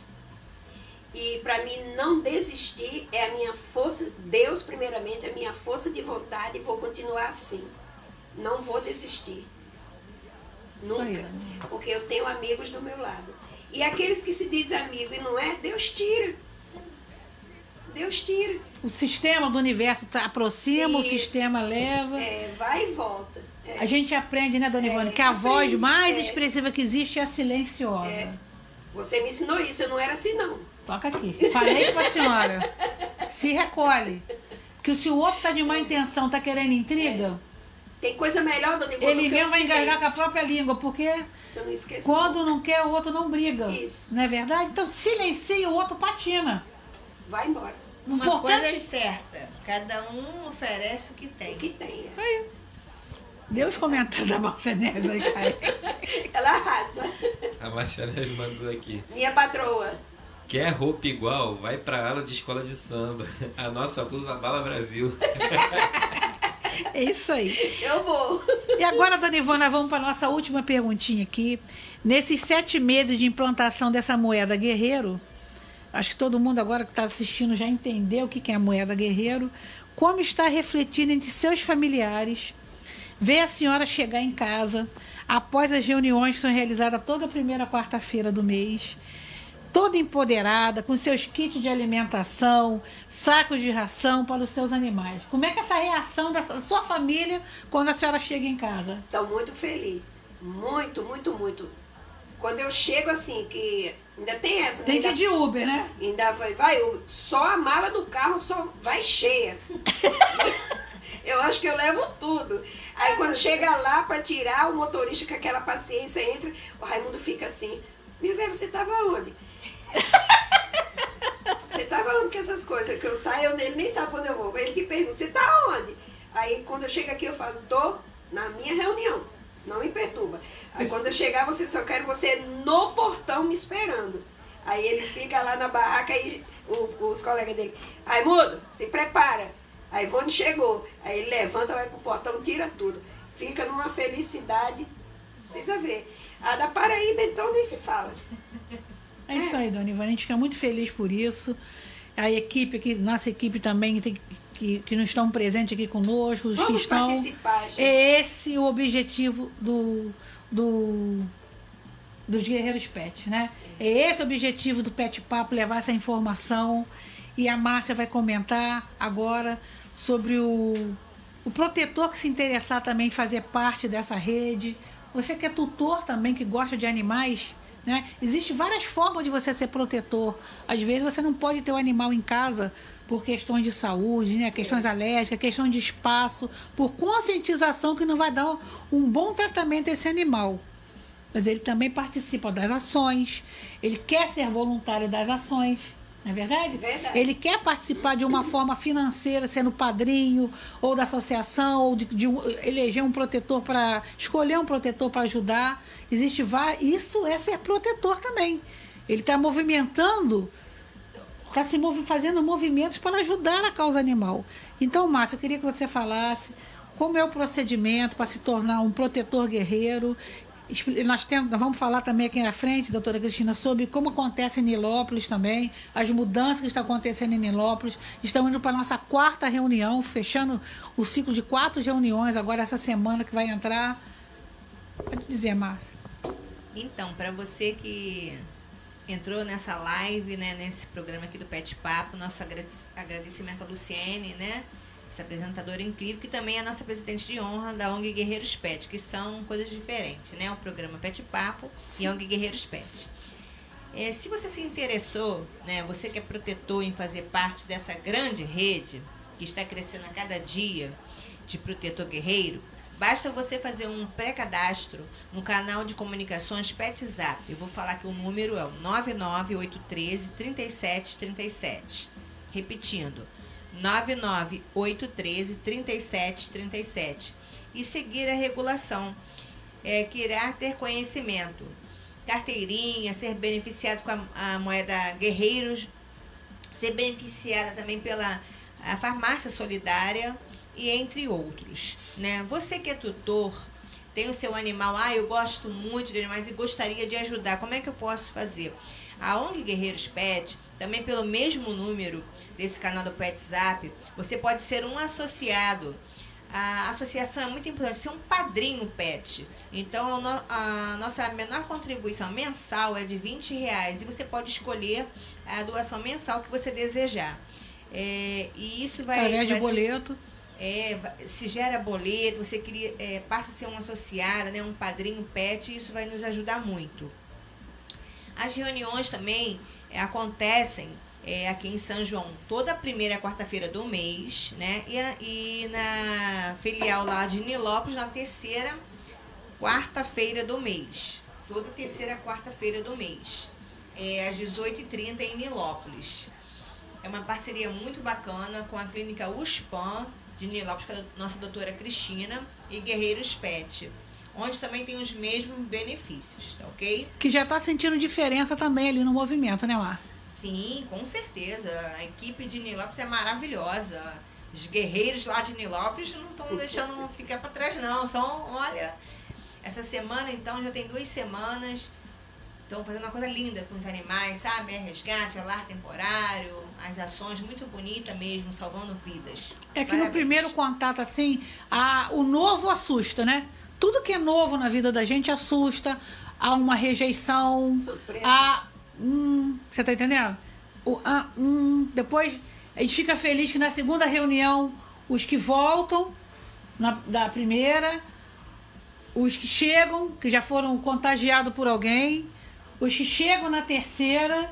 E para mim não desistir é a minha força, Deus, primeiramente, é a minha força de vontade e vou continuar assim. Não vou desistir. Nunca. Porque eu tenho amigos do meu lado. E aqueles que se dizem amigo e não é, Deus tira. Deus tira. O sistema do universo tá, aproxima, Isso. o sistema leva. É, vai e volta. É. A gente aprende, né, Dona Ivone, é, que a aprende, voz mais é. expressiva que existe é a silenciosa. É. Você me ensinou isso, eu não era assim, não. Toca aqui. Falei para a senhora. Se recolhe. Que se o outro está de má intenção, está querendo intriga... É. Tem coisa melhor, Dona Ivone, ele mesmo vai engasgar com a própria língua, porque Você não esquece, quando não. não quer, o outro não briga. Isso. Não é verdade? Então silencia, o outro patina. Vai embora. Uma importante... coisa é certa, cada um oferece o que tem. O que tem. É. Aí. Deu os comentários da Márcia Neves aí, cara. Ela arrasa. A Márcia Neves mandou aqui. Minha patroa. Quer roupa igual? Vai pra aula de escola de samba. A nossa blusa Bala Brasil. É isso aí. Eu vou. E agora, Dona Ivone, vamos para a nossa última perguntinha aqui. Nesses sete meses de implantação dessa moeda Guerreiro, acho que todo mundo agora que está assistindo já entendeu o que é a moeda Guerreiro, como está refletindo entre seus familiares, ver a senhora chegar em casa, após as reuniões que são realizadas toda primeira quarta-feira do mês, toda empoderada, com seus kits de alimentação, sacos de ração para os seus animais. Como é que é essa reação da sua família quando a senhora chega em casa? Estou muito feliz. Muito, muito, muito. Quando eu chego assim, que ainda tem essa... Tem que ir de Uber, né? Ainda vai, vai Uber. Só a mala do carro só vai cheia. Eu acho que eu levo tudo. Aí quando chega lá para tirar, o motorista com aquela paciência entra, o Raimundo fica assim, meu velho, você estava onde? Você tá falando que essas coisas, que eu saio, ele nem sabe quando eu vou. Ele que pergunta, você tá onde? Aí quando eu chego aqui eu falo, tô na minha reunião, não me perturba. Aí quando eu chegar, você só quero você no portão me esperando. Aí ele fica lá na barraca e o, os colegas dele, Raimundo, se prepara. Aí Ivone chegou, aí ele levanta, vai pro portão, tira tudo. Fica numa felicidade, precisa ver. A da Paraíba então nem se fala. É isso aí, Dona Ivone, a gente fica muito feliz por isso. A equipe aqui, nossa equipe também, tem, que, que não estão presentes aqui conosco, os Vamos que estão. Participar, gente. É esse o objetivo do, do, dos Guerreiros Pet, né? É esse o objetivo do Pet Papo, levar essa informação. E a Márcia vai comentar agora sobre o, o protetor que se interessar também em fazer parte dessa rede. Você que é tutor também, que gosta de animais, né? Existem várias formas de você ser protetor. Às vezes você não pode ter o animal em casa por questões de saúde, né? Questões alérgicas, questão de espaço, por conscientização que não vai dar um bom tratamento a esse animal. Mas ele também participa das ações, ele quer ser voluntário das ações, Não é verdade? Verdade. Ele quer participar de uma forma financeira, sendo padrinho, ou da associação, ou de, de um, eleger um protetor para... Escolher um protetor para ajudar. Existe vários... Isso é ser protetor também. Ele está movimentando, está se movi, fazendo movimentos para ajudar a causa animal. Então, Márcio, eu queria que você falasse como é o procedimento para se tornar um protetor guerreiro. Nós, temos, nós vamos falar também aqui na frente, doutora Cristina, sobre como acontece em Nilópolis também, as mudanças que estão acontecendo em Nilópolis. Estamos indo para a nossa quarta reunião, fechando o ciclo de quatro reuniões agora essa semana que vai entrar. Pode dizer, Márcia. Então, para você que entrou nessa live, né, nesse programa aqui do Pet Papo, nosso agradecimento a Luciene, né? Essa apresentadora incrível, que também é a nossa presidente de honra da O N G Guerreiros Pet, que são coisas diferentes, né? O programa Pet Papo e a O N G Guerreiros Pet. É, se você se interessou, né, você que é protetor em fazer parte dessa grande rede, que está crescendo a cada dia, de protetor guerreiro, basta você fazer um pré-cadastro no canal de comunicações PetZap. Eu vou falar que o número é o nove nove oito um três, três sete três sete. Repetindo, nove nove oito um três, três sete três sete. E seguir a regulação, é, que irá ter conhecimento. Carteirinha, ser beneficiado com a, a moeda Guerreiros, ser beneficiada também pela a farmácia solidária, e entre outros, né? Você que é tutor, tem o seu animal, ah, eu gosto muito de animais e gostaria de ajudar, como é que eu posso fazer? A O N G Guerreiros Pet, também pelo mesmo número desse canal do PetZap, você pode ser um associado. A associação é muito importante, ser um padrinho pet. Então, a nossa menor contribuição mensal é de vinte reais e você pode escolher a doação mensal que você desejar. É, e isso vai... Através de vai boleto. É, se gera boleto, você queria, é, passa a ser um associado, né, um padrinho pet, e isso vai nos ajudar muito. As reuniões também é, acontecem é, aqui em São João toda a primeira quarta-feira do mês, né, e, a, e na filial lá de Nilópolis na terceira quarta-feira do mês. Toda terceira quarta-feira do mês, é, às dezoito e trinta em Nilópolis. É uma parceria muito bacana com a clínica USPAN de Nilópolis, com a nossa doutora Cristina, e Guerreiros Pet, onde também tem os mesmos benefícios, tá ok? Que já está sentindo diferença também ali no movimento, né, Márcia? Sim, com certeza. A equipe de Nilópolis é maravilhosa. Os guerreiros lá de Nilópolis não estão deixando ficar para trás, não. São, olha, essa semana, então, já tem duas semanas, estão fazendo uma coisa linda com os animais, sabe? É resgate, é lar temporário, as ações muito bonitas mesmo, salvando vidas. É que Parabéns. No primeiro contato, assim, a, o novo assusta, né? Tudo que é novo na vida da gente assusta, há uma rejeição, Surpresa. há... Hum, você tá entendendo? O, ah, hum, depois a gente fica feliz que na segunda reunião, os que voltam na, da primeira, os que chegam, que já foram contagiados por alguém, os que chegam na terceira,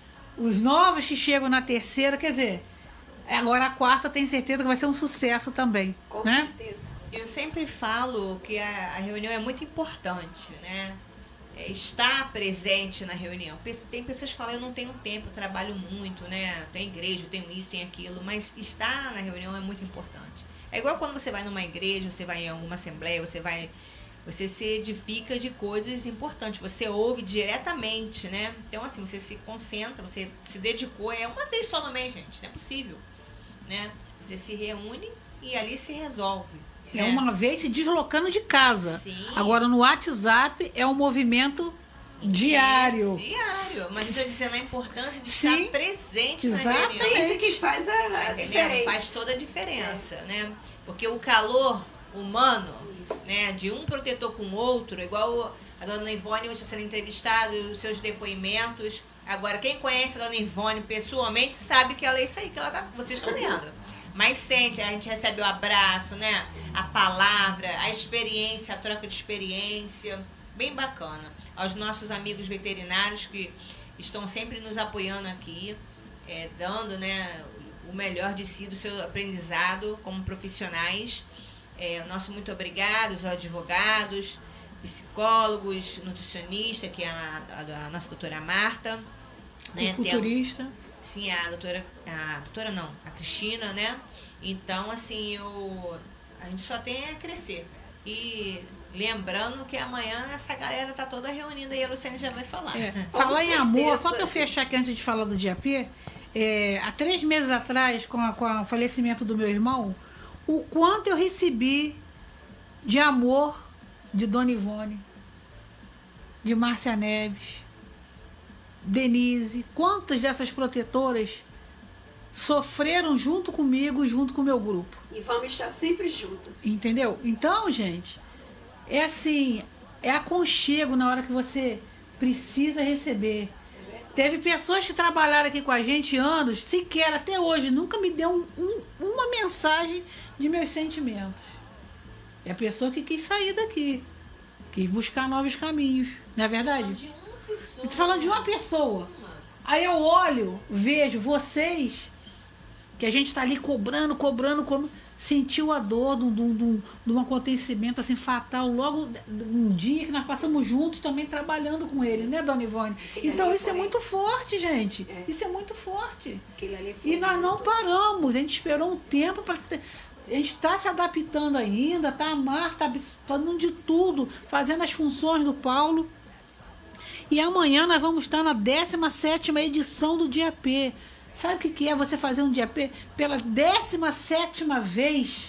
os novos que chegam na terceira, quer dizer, agora a quarta tem certeza que vai ser um sucesso também. Com né? certeza. Eu sempre falo que a, a reunião é muito importante, né? É, estar presente na reunião. Tem pessoas que falam, eu não tenho tempo, eu trabalho muito, né? Tem igreja, tem isso, tem aquilo, mas estar na reunião é muito importante. É igual quando você vai numa igreja, você vai em alguma assembleia, você vai... Você se edifica de coisas importantes, você ouve diretamente, né? Então, assim, você se concentra, você se dedicou, é uma vez só no mês, gente, não é possível, né? Você se reúne e ali se resolve. É né? uma vez se deslocando de casa. Sim. Agora, no WhatsApp, é um movimento diário. Isso, diário. Mas eu estou dizendo a importância de Sim. estar presente na Exatamente. reunião. É isso que faz a, a Entendeu? diferença. Faz toda a diferença, né? Porque o calor humano, Isso. né, de um protetor com o outro, igual a dona Ivone hoje está sendo entrevistada, os seus depoimentos. Agora, quem conhece a dona Ivone pessoalmente sabe que ela é isso aí que ela tá, vocês estão vendo. Mas sente, a gente recebe o abraço, né? A palavra, a experiência, a troca de experiência. Bem bacana. Aos nossos amigos veterinários que estão sempre nos apoiando aqui, é, dando, né, o melhor de si do seu aprendizado como profissionais. É, nosso muito obrigado, os advogados, psicólogos, nutricionista, que é a, a, a nossa doutora Marta. Né? O culturista. Tem, Sim, a doutora, a doutora não, a Cristina, né? Então, assim, eu, a gente só tem a crescer. E lembrando que amanhã essa galera tá toda reunida e a Luciane já vai falar. É. Falar em amor, só para eu fechar aqui antes de falar do D A P, é, há três meses atrás, com, a, com o falecimento do meu irmão, o quanto eu recebi de amor de Dona Ivone, de Márcia Neves, Denise, quantas dessas protetoras sofreram junto comigo, junto com o meu grupo. E vamos estar sempre juntas. Entendeu? Então, gente, é assim, é aconchego na hora que você precisa receber. Teve pessoas que trabalharam aqui com a gente anos, sequer até hoje, nunca me deu um, um, uma mensagem de meus sentimentos. É a pessoa que quis sair daqui, quis buscar novos caminhos, não é verdade? Eu tô falando de uma pessoa. Aí eu olho, vejo vocês, que a gente tá ali cobrando, cobrando, cobrando, sentiu a dor de um, de um, de um acontecimento assim fatal, logo um dia que nós passamos juntos também trabalhando com ele, né, Dona Ivone? Então isso é muito forte, gente. Isso é muito forte. E nós não paramos, a gente esperou um tempo para... A gente está se adaptando ainda, tá? A Marta está fazendo de tudo, fazendo as funções do Paulo. E amanhã nós vamos estar na décima sétima edição do D A P. Sabe o que, que é você fazer um D A P pela décima sétima vez?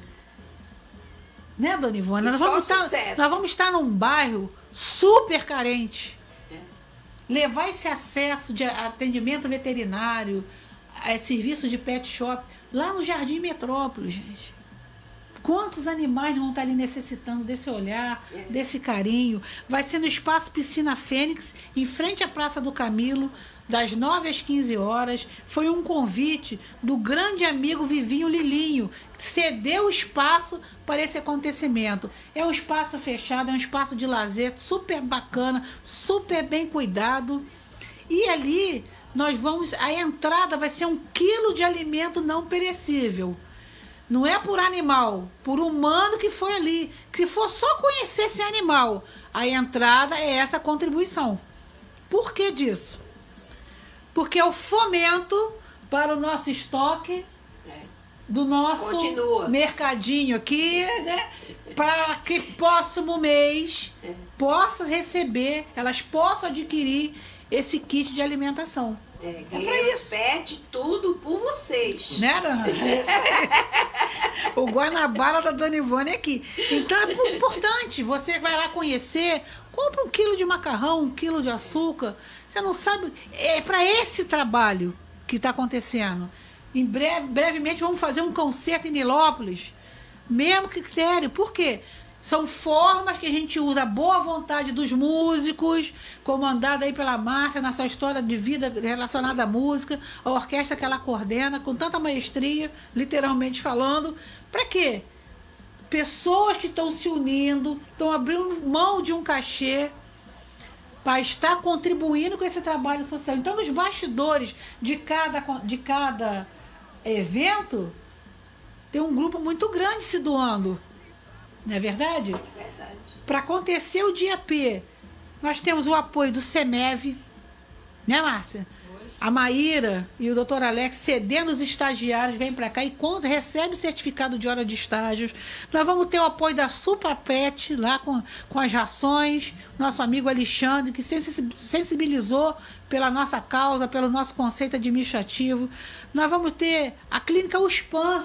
Né, Dona Ivone? Nós vamos, estar, nós vamos estar num bairro super carente. É. Levar esse acesso de atendimento veterinário, é, serviço de pet shop, lá no Jardim Metrópole, gente. Quantos animais vão estar ali necessitando desse olhar, é. desse carinho? Vai ser no Espaço Piscina Fênix, em frente à Praça do Camilo, das nove às quinze horas. Foi um convite do grande amigo Vivinho Lilinho, que cedeu o espaço para esse acontecimento. É um espaço fechado, é um espaço de lazer super bacana, super bem cuidado. E ali nós vamos, a entrada vai ser um quilo de alimento não perecível. Não é por animal, por humano que foi ali. Que for só conhecer esse animal, a entrada é essa contribuição. Por que disso? Porque é o fomento para o nosso estoque, do nosso Continua. mercadinho aqui, né? Para que próximo mês é. possa receber, elas possam adquirir esse kit de alimentação. É, é para isso. Pet tudo por vocês. Né, dona? É isso aí. O Guanabara da Dona Ivone é aqui. Então é importante. Você vai lá conhecer, compra um quilo de macarrão, um quilo de açúcar. Você não sabe. É para esse trabalho que está acontecendo. Em breve, brevemente vamos fazer um concerto em Nilópolis. Mesmo critério. Por quê? São formas que a gente usa a boa vontade dos músicos, comandada aí pela Márcia, na sua história de vida relacionada à música, a orquestra que ela coordena, com tanta maestria, literalmente falando. Para quê? Pessoas que estão se unindo, estão abrindo mão de um cachê para estar contribuindo com esse trabalho social. Então, nos bastidores de cada, de cada evento, tem um grupo muito grande se doando. Não é verdade? É verdade. Para acontecer o D A P, nós temos o apoio do CEMEV, né, Márcia? Hoje. A Maíra e o doutor Alex cedendo os estagiários, vêm para cá e quando recebe o certificado de hora de estágios. Nós vamos ter o apoio da Suprapet, lá com, com as rações, nosso amigo Alexandre, que sensibilizou pela nossa causa, pelo nosso conceito administrativo. Nós vamos ter a clínica USPAN,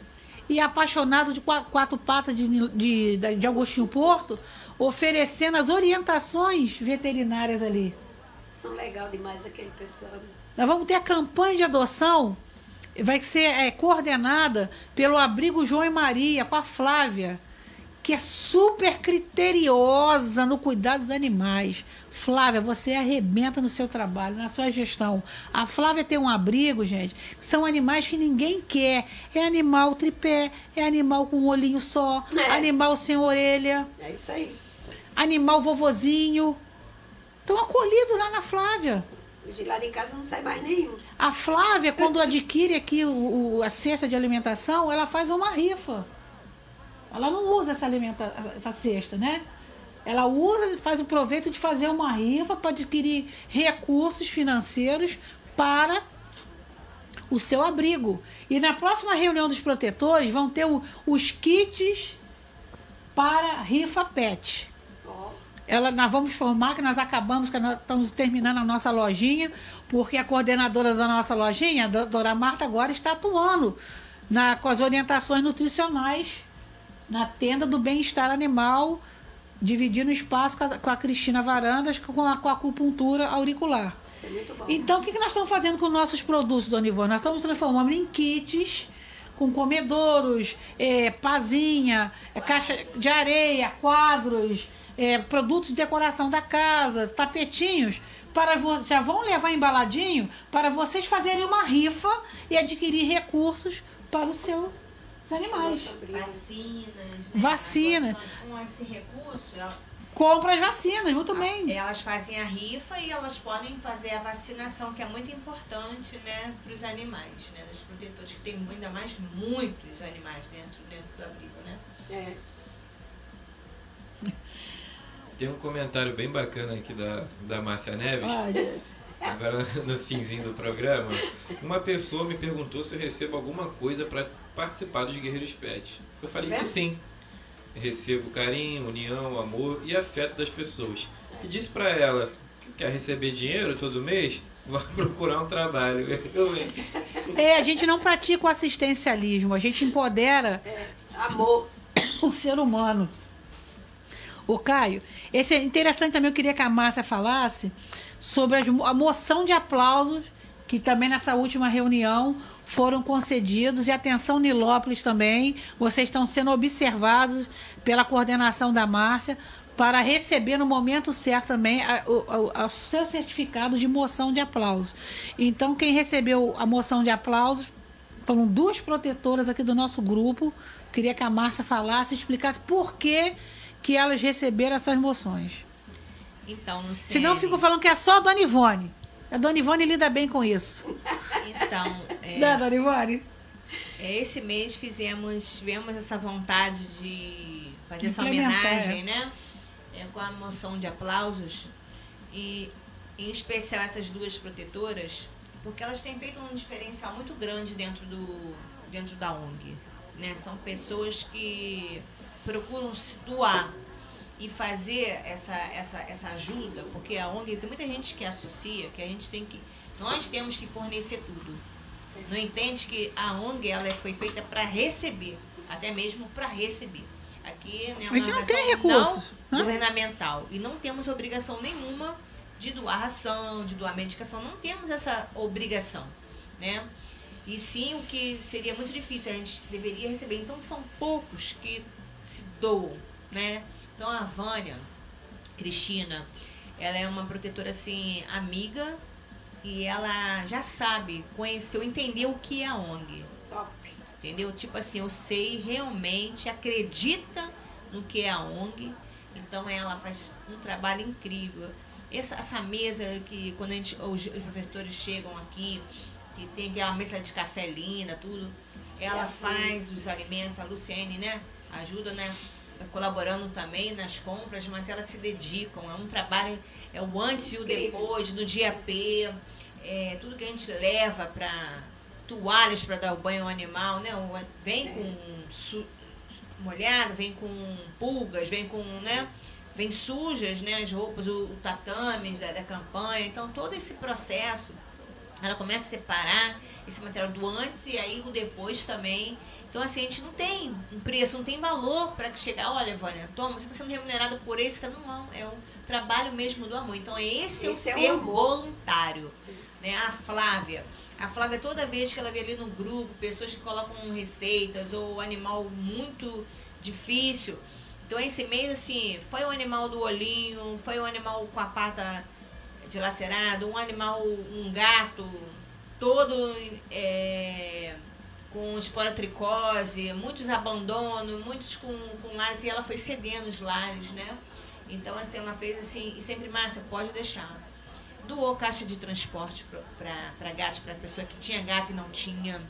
e apaixonado de quatro patas de, de, de Agostinho Porto, oferecendo as orientações veterinárias ali. São legal demais aquele pessoal. Nós vamos ter a campanha de adoção, vai ser é, coordenada pelo Abrigo João e Maria, com a Flávia, que é super criteriosa no cuidado dos animais. Flávia, você arrebenta no seu trabalho, na sua gestão. A Flávia tem um abrigo, gente, que são animais que ninguém quer. É animal tripé, é animal com um olhinho só, é. animal sem orelha. É isso aí. Animal vovozinho. Estão acolhidos lá na Flávia. De lá de casa não sai mais nenhum. A Flávia, quando adquire aqui o, o, a cesta de alimentação, ela faz uma rifa. Ela não usa essa, alimenta, essa cesta, né? Ela usa, faz o proveito de fazer uma rifa para adquirir recursos financeiros para o seu abrigo. E na próxima reunião dos protetores vão ter o, os kits para rifa pet. Ela, nós vamos formar que nós acabamos, que nós estamos terminando a nossa lojinha, porque a coordenadora da nossa lojinha, a doutora Marta, agora está atuando na, com as orientações nutricionais na tenda do bem-estar animal, dividindo o espaço com a, com a Cristina Varandas, com a, com a acupuntura auricular. Isso é muito bom. Então, o que, que nós estamos fazendo com os nossos produtos, Dona Ivone? Nós estamos transformando em kits com comedouros, é, pazinha, é, caixa de areia, quadros, é, produtos de decoração da casa, tapetinhos, para vo- já vão levar embaladinho para vocês fazerem uma rifa e adquirir recursos para os seus animais. Vacinas. Né? Vacina. Agora, com esse recurso, ela- Compra as vacinas, muito bem. elas fazem a rifa e elas podem fazer a vacinação, que é muito importante, né, para os animais, né, dos protetores, que tem ainda mais muitos animais dentro, dentro do abrigo, né? É. Tem um comentário bem bacana aqui da, da Márcia Neves. Olha, Agora, no finzinho do programa, uma pessoa me perguntou se eu recebo alguma coisa para participar dos Guerreiros Pet. Eu falei que sim. Eu recebo carinho, união, amor e afeto das pessoas. E disse para ela que quer receber dinheiro todo mês, vai procurar um trabalho. Eu, hein? é, a gente não pratica o assistencialismo, a gente empodera Amor. o ser humano. O Caio, esse é interessante também, eu queria que a Márcia falasse sobre as- a moção de aplausos que também nessa última reunião foram concedidos, e atenção Nilópolis também, vocês estão sendo observados pela coordenação da Márcia para receber no momento certo também a- o, a- o seu certificado de moção de aplausos. Então, quem recebeu a moção de aplausos foram duas protetoras aqui do nosso grupo. Queria que a Márcia falasse, explicasse por que que elas receberam essas moções. Então, no Senão C N, ficam falando que é só a Dona Ivone. A Dona Ivone lida bem com isso. Então, é, Né, Dona Ivone? é, esse mês fizemos, tivemos essa vontade de fazer essa Implementar, homenagem, né? É, com a moção de aplausos. E, em especial, essas duas protetoras, porque elas têm feito um diferencial muito grande dentro, do, dentro da O N G. Né? São pessoas que procuram se doar e fazer essa, essa, essa ajuda, porque a O N G, tem muita gente que associa que a gente tem que, nós temos que fornecer tudo. Não entende que a O N G ela foi feita para receber, até mesmo para receber. Aqui, né, A gente não organização tem recursos, não né? governamental, e não temos obrigação nenhuma de doar ração, de doar medicação, não temos essa obrigação, né? E sim, o que seria muito difícil, a gente deveria receber. Então, são poucos que se doam, né? Então, a Vânia, Cristina, ela é uma protetora, assim, amiga, e ela já sabe, conheceu, entendeu o que é a O N G. Top. Entendeu? Tipo assim, eu sei realmente, acredita no que é a O N G, então ela faz um trabalho incrível. Essa, essa mesa que quando a gente, os, os professores chegam aqui, que tem aquela mesa de café linda, tudo, ela faz os alimentos, a Luciene, né, ajuda, né, colaborando também nas compras, mas elas se dedicam, é um trabalho, é o antes e o Incrível. depois, no dia P, é, tudo que a gente leva para toalhas para dar o banho ao animal, né, o- vem com su, molhado, vem com pulgas, vem com, né, vem sujas, né, as roupas, o, o tatame da, da campanha, então todo esse processo, ela começa a separar esse material do antes e aí o depois também. Então, assim, a gente não tem um preço, não tem valor para chegar, olha, Vânia, toma, você está sendo remunerada por esse, tá? Não, é um trabalho mesmo do amor. Então, esse é o Esse é o ser amor. voluntário. Né? A Flávia, a Flávia, toda vez que ela vê ali no grupo, pessoas que colocam receitas ou animal muito difícil. Então, esse mês, assim, foi o animal do olhinho, foi o animal com a pata dilacerada, um animal, um gato todo é, com esporotricose, muitos abandonos, muitos com, com lares, e ela foi cedendo os lares, né? Então, assim, ela fez assim, e sempre, Márcia, pode deixar. Doou caixa de transporte para gatos, para pessoa que tinha gato e não tinha.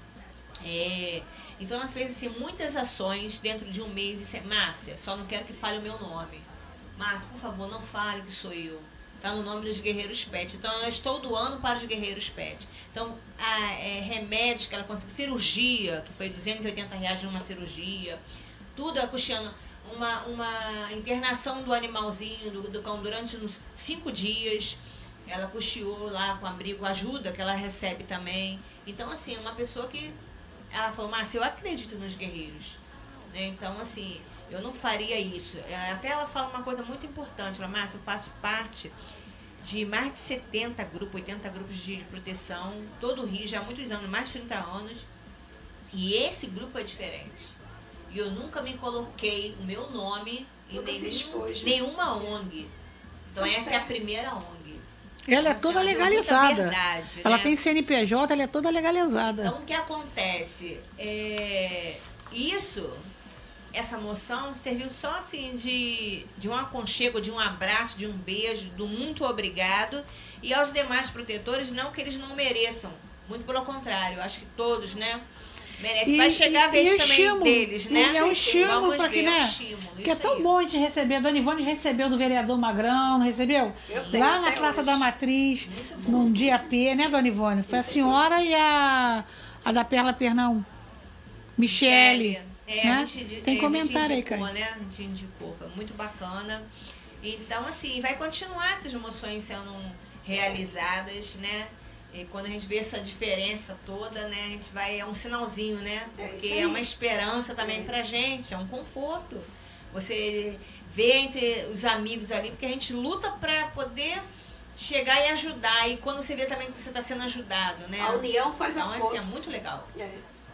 É, então, ela fez assim, muitas ações dentro de um mês e disse, Márcia, só não quero que fale o meu nome. Márcia, por favor, não fale que sou eu. está no nome dos Guerreiros Pet. Então, eu estou doando para os Guerreiros Pet. Então, a, é, remédios que ela conseguiu, cirurgia, que foi duzentos e oitenta reais de uma cirurgia, tudo ela custeando. Uma, uma internação do animalzinho, do, do cão, durante uns cinco dias. Ela custeou lá com abrigo, ajuda que ela recebe também. Então, assim, uma pessoa que... Ela falou, Márcia, eu acredito nos guerreiros. Né? Então, assim, eu não faria isso. Até ela fala uma coisa muito importante. Ela, Márcia, eu faço parte de mais de setenta grupos, oitenta grupos de proteção. Todo o Rio, já há muitos anos, mais de trinta anos. E esse grupo é diferente. E eu nunca me coloquei o meu nome em nenhum, nenhuma O N G. Então, tá essa certo. É a primeira O N G. Ela é então, toda legalizada. Verdade, ela né? tem C N P J, ela é toda legalizada. Então, o que acontece? É, isso, essa moção serviu só assim de, de um aconchego, de um abraço, de um beijo, do muito obrigado. E aos demais protetores, não que eles não mereçam. Muito pelo contrário, eu acho que todos, né? Merece. Vai chegar a vez também estímulo, deles, né? É um estímulo para que, né? Um que é tão aí. Bom a gente receber. A Dona Ivone recebeu do vereador Magrão, não recebeu? Lá na Praça hoje. Da Matriz, num dia P, né, Dona Ivone? Foi a senhora e a, a da Perla Pernão, Michele. É, né? a gente, Tem é, comentário a gente indicou, aí, né? A gente indicou, foi muito bacana. Então, assim, vai continuar essas moções sendo realizadas, né? E quando a gente vê essa diferença toda, né, a gente vai, é um sinalzinho, né? Porque é, é uma esperança também é. Pra gente, é um conforto. Você vê entre os amigos ali, porque a gente luta pra poder chegar e ajudar. E quando você vê também que você está sendo ajudado, né? A união faz então, a força. Então, assim, é muito legal. É.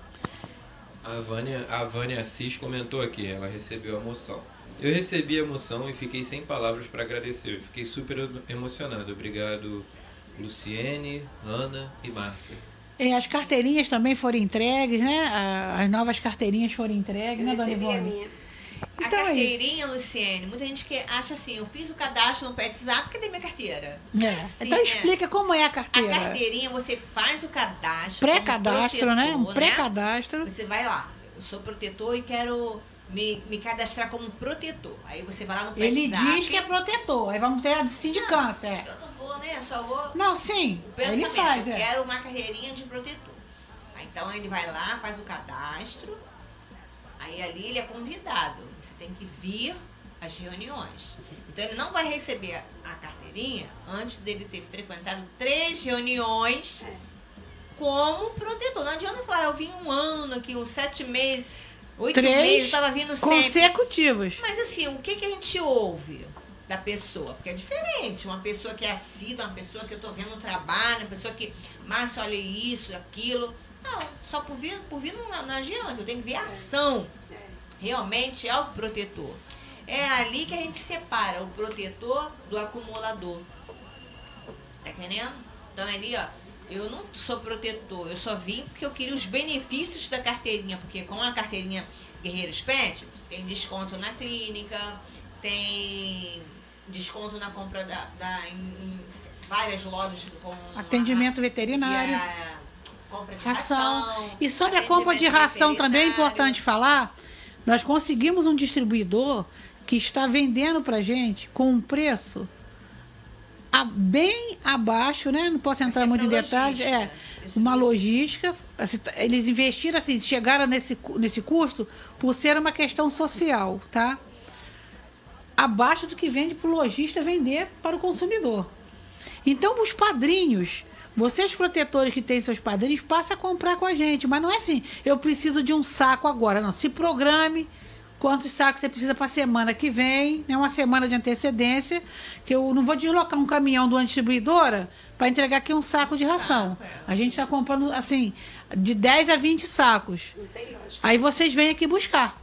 A Vânia, a Vânia Assis comentou aqui, ela recebeu a moção. Eu recebi a moção e fiquei sem palavras para agradecer. Eu fiquei super emocionado. Obrigado, Luciene, Ana e Márcia. E as carteirinhas também foram entregues, né? As novas carteirinhas foram entregues, né, Dona Ivone? A então, carteirinha, aí. Luciene, muita gente que acha assim, eu fiz o cadastro no PetZap, cadê minha carteira? É. Assim, então explica né? como é a carteira. A carteirinha, você faz o cadastro. Pré-cadastro, né? Um pré-cadastro. Né? Você vai lá, eu sou protetor e quero me, me cadastrar como protetor. Aí você vai lá no PetZap. Ele diz que é protetor, aí vamos ter a sindicância. É. Eu não vou, né? Só vou... Não, sim, ele faz. Eu é. quero uma carreirinha de protetor. Aí, então ele vai lá, faz o cadastro. Aí ali ele é convidado. Você tem que vir às reuniões. Então ele não vai receber a carteirinha antes dele ter frequentado três reuniões como protetor. Não adianta falar, eu vim um ano aqui, uns sete meses, oito três meses, eu estava vindo sempre. Consecutivos. Mas assim, o que, que a gente ouve da pessoa? Porque é diferente. Uma pessoa que é assídua, uma pessoa que eu estou vendo o trabalho, uma pessoa que, Márcio, olha isso, aquilo. Não, só por vir, por vir não, não adianta, eu tenho que ver a ação. Realmente é o protetor. É ali que a gente separa o protetor do acumulador. Tá entendendo? Então ali, ó, eu não sou protetor, eu só vim porque eu queria os benefícios da carteirinha, porque com a carteirinha Guerreiros Pet, tem desconto na clínica, tem desconto na compra da, da em, em várias lojas com atendimento a, veterinário. A, compra de ração. ração. E sobre a compra de ração também é importante falar, nós conseguimos um distribuidor que está vendendo pra gente com um preço a, bem abaixo, né? Não posso entrar muito em detalhes. É uma logística. Assim, eles investiram, assim, chegaram nesse, nesse custo por ser uma questão social, tá? Abaixo do que vende para o lojista vender para o consumidor. Então, os padrinhos, vocês protetores que têm seus padrinhos, passem a comprar com a gente. Mas não é assim, eu preciso de um saco agora. Não, se programe quantos sacos você precisa para a semana que vem, né? Uma semana de antecedência, que eu não vou deslocar um caminhão de uma distribuidora para entregar aqui um saco de ração. A gente está comprando, assim, de dez a vinte sacos. Aí vocês vêm aqui buscar.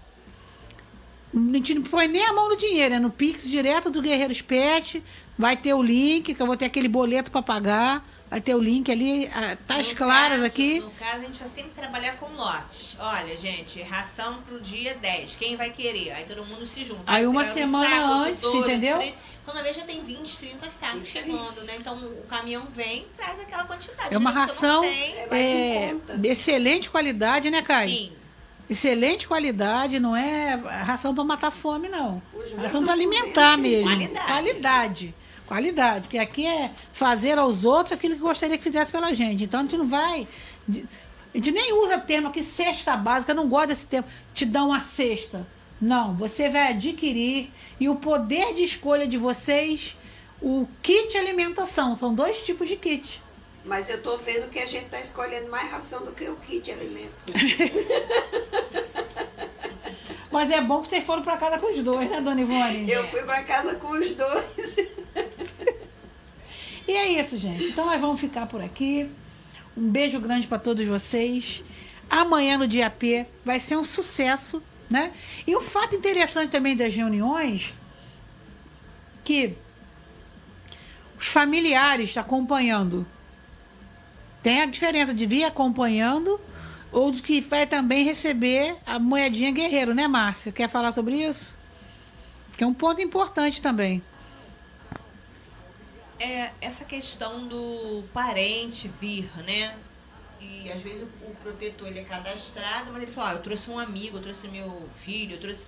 A gente não põe nem a mão no dinheiro, é no Pix direto do Guerreiros Pet. Vai ter o link, que eu vou ter aquele boleto para pagar. Vai ter o link ali, tá as claras caso, aqui. No caso, a gente vai sempre trabalhar com lotes. Olha, gente, ração pro dia dez. Quem vai querer? Aí todo mundo se junta. Aí uma um semana saco, antes, todo, entendeu? Três. Quando vez já tem vinte, trinta sacos chegando, né? Então o caminhão vem e traz aquela quantidade. É uma né? ração tem, é, de excelente qualidade, né, Caio? Sim. Excelente qualidade, não é ração para matar fome, não. Ração para alimentar mesmo. Qualidade. Qualidade. Qualidade, porque aqui é fazer aos outros aquilo que gostaria que fizesse pela gente. Então a gente não vai... A gente nem usa termo aqui, cesta básica, eu não gosto desse termo, te dá uma cesta. Não, você vai adquirir, e o poder de escolha de vocês, o kit alimentação, são dois tipos de kit. Mas eu tô vendo que a gente tá escolhendo mais ração do que o kit alimento. Mas é bom que vocês foram para casa com os dois, né, dona Ivone? Eu fui para casa com os dois. E é isso, gente. Então nós vamos ficar por aqui. Um beijo grande para todos vocês. Amanhã no dia P vai ser um sucesso, né? E o fato interessante também das reuniões, que os familiares acompanhando, tem a diferença de vir acompanhando ou do que vai também receber a moedinha guerreiro, né, Márcia? Quer falar sobre isso? Que é um ponto importante também. É essa questão do parente vir, né? E às vezes o, o protetor ele é cadastrado, mas ele fala, ah, eu trouxe um amigo, eu trouxe meu filho, eu trouxe...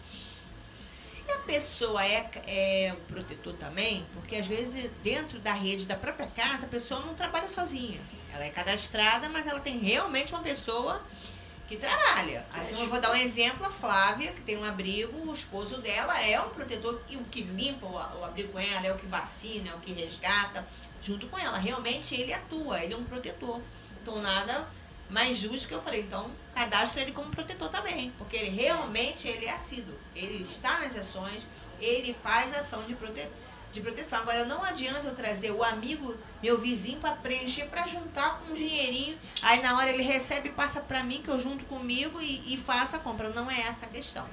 Se a pessoa é, é o protetor também, porque às vezes dentro da rede da própria casa, a pessoa não trabalha sozinha. Ela é cadastrada, mas ela tem realmente uma pessoa que trabalha. Assim, eu vou dar um exemplo, a Flávia, que tem um abrigo, o esposo dela é um protetor, e o que limpa o, o abrigo com ela, é o que vacina, é o que resgata, junto com ela. Realmente ele atua, ele é um protetor. Então nada mais justo que eu falei, então cadastra ele como protetor também, porque ele realmente ele é assíduo, ele está nas ações, ele faz ação de, prote... de proteção. Agora não adianta eu trazer o amigo, meu vizinho, para preencher, para juntar com um dinheirinho, aí na hora ele recebe e passa para mim, que eu junto comigo e, e faço a compra. Não é essa a questão.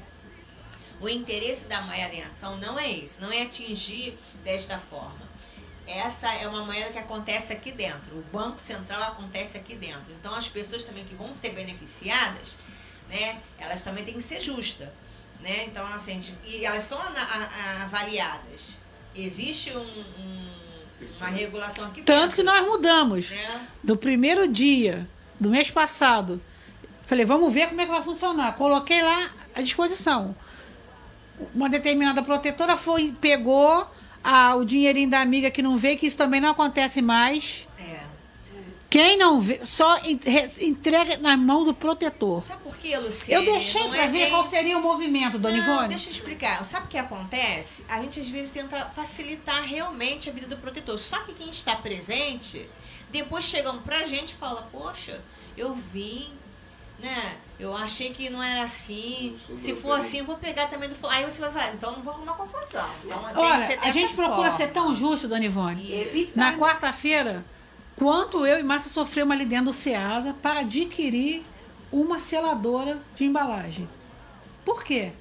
O interesse da moeda em ação não é esse, não é atingir desta forma. Essa é uma moeda que acontece aqui dentro. O Banco Central acontece aqui dentro. Então, as pessoas também que vão ser beneficiadas, né, elas também têm que ser justas. Né? Então, assim, e elas são a, a, a avaliadas. Existe um, um, uma regulação aqui dentro. Tanto que nós mudamos. Né? Do primeiro dia do mês passado. Falei, vamos ver como é que vai funcionar. Coloquei lá à disposição. Uma determinada protetora foi, pegou... Ah, o dinheirinho da amiga que não vê, que isso também não acontece mais. É. Quem não vê, só entrega na mão do protetor. Sabe por quê, Luciana? Eu deixei para é ver bem... qual seria o movimento, dona não, Ivone. Deixa eu explicar. Sabe o que acontece? A gente às vezes tenta facilitar realmente a vida do protetor. Só que quem está presente, depois chegam pra gente e fala, poxa, eu vim, né? Eu achei que não era assim. Se for assim, eu vou pegar também do... Aí você vai falar, então não vou arrumar confusão. Então, olha, a gente procura forma. ser tão justo, dona Ivone. Evitar. Na quarta-feira, quanto eu e Márcia sofremos ali dentro do SEASA para adquirir uma seladora de embalagem. Por quê?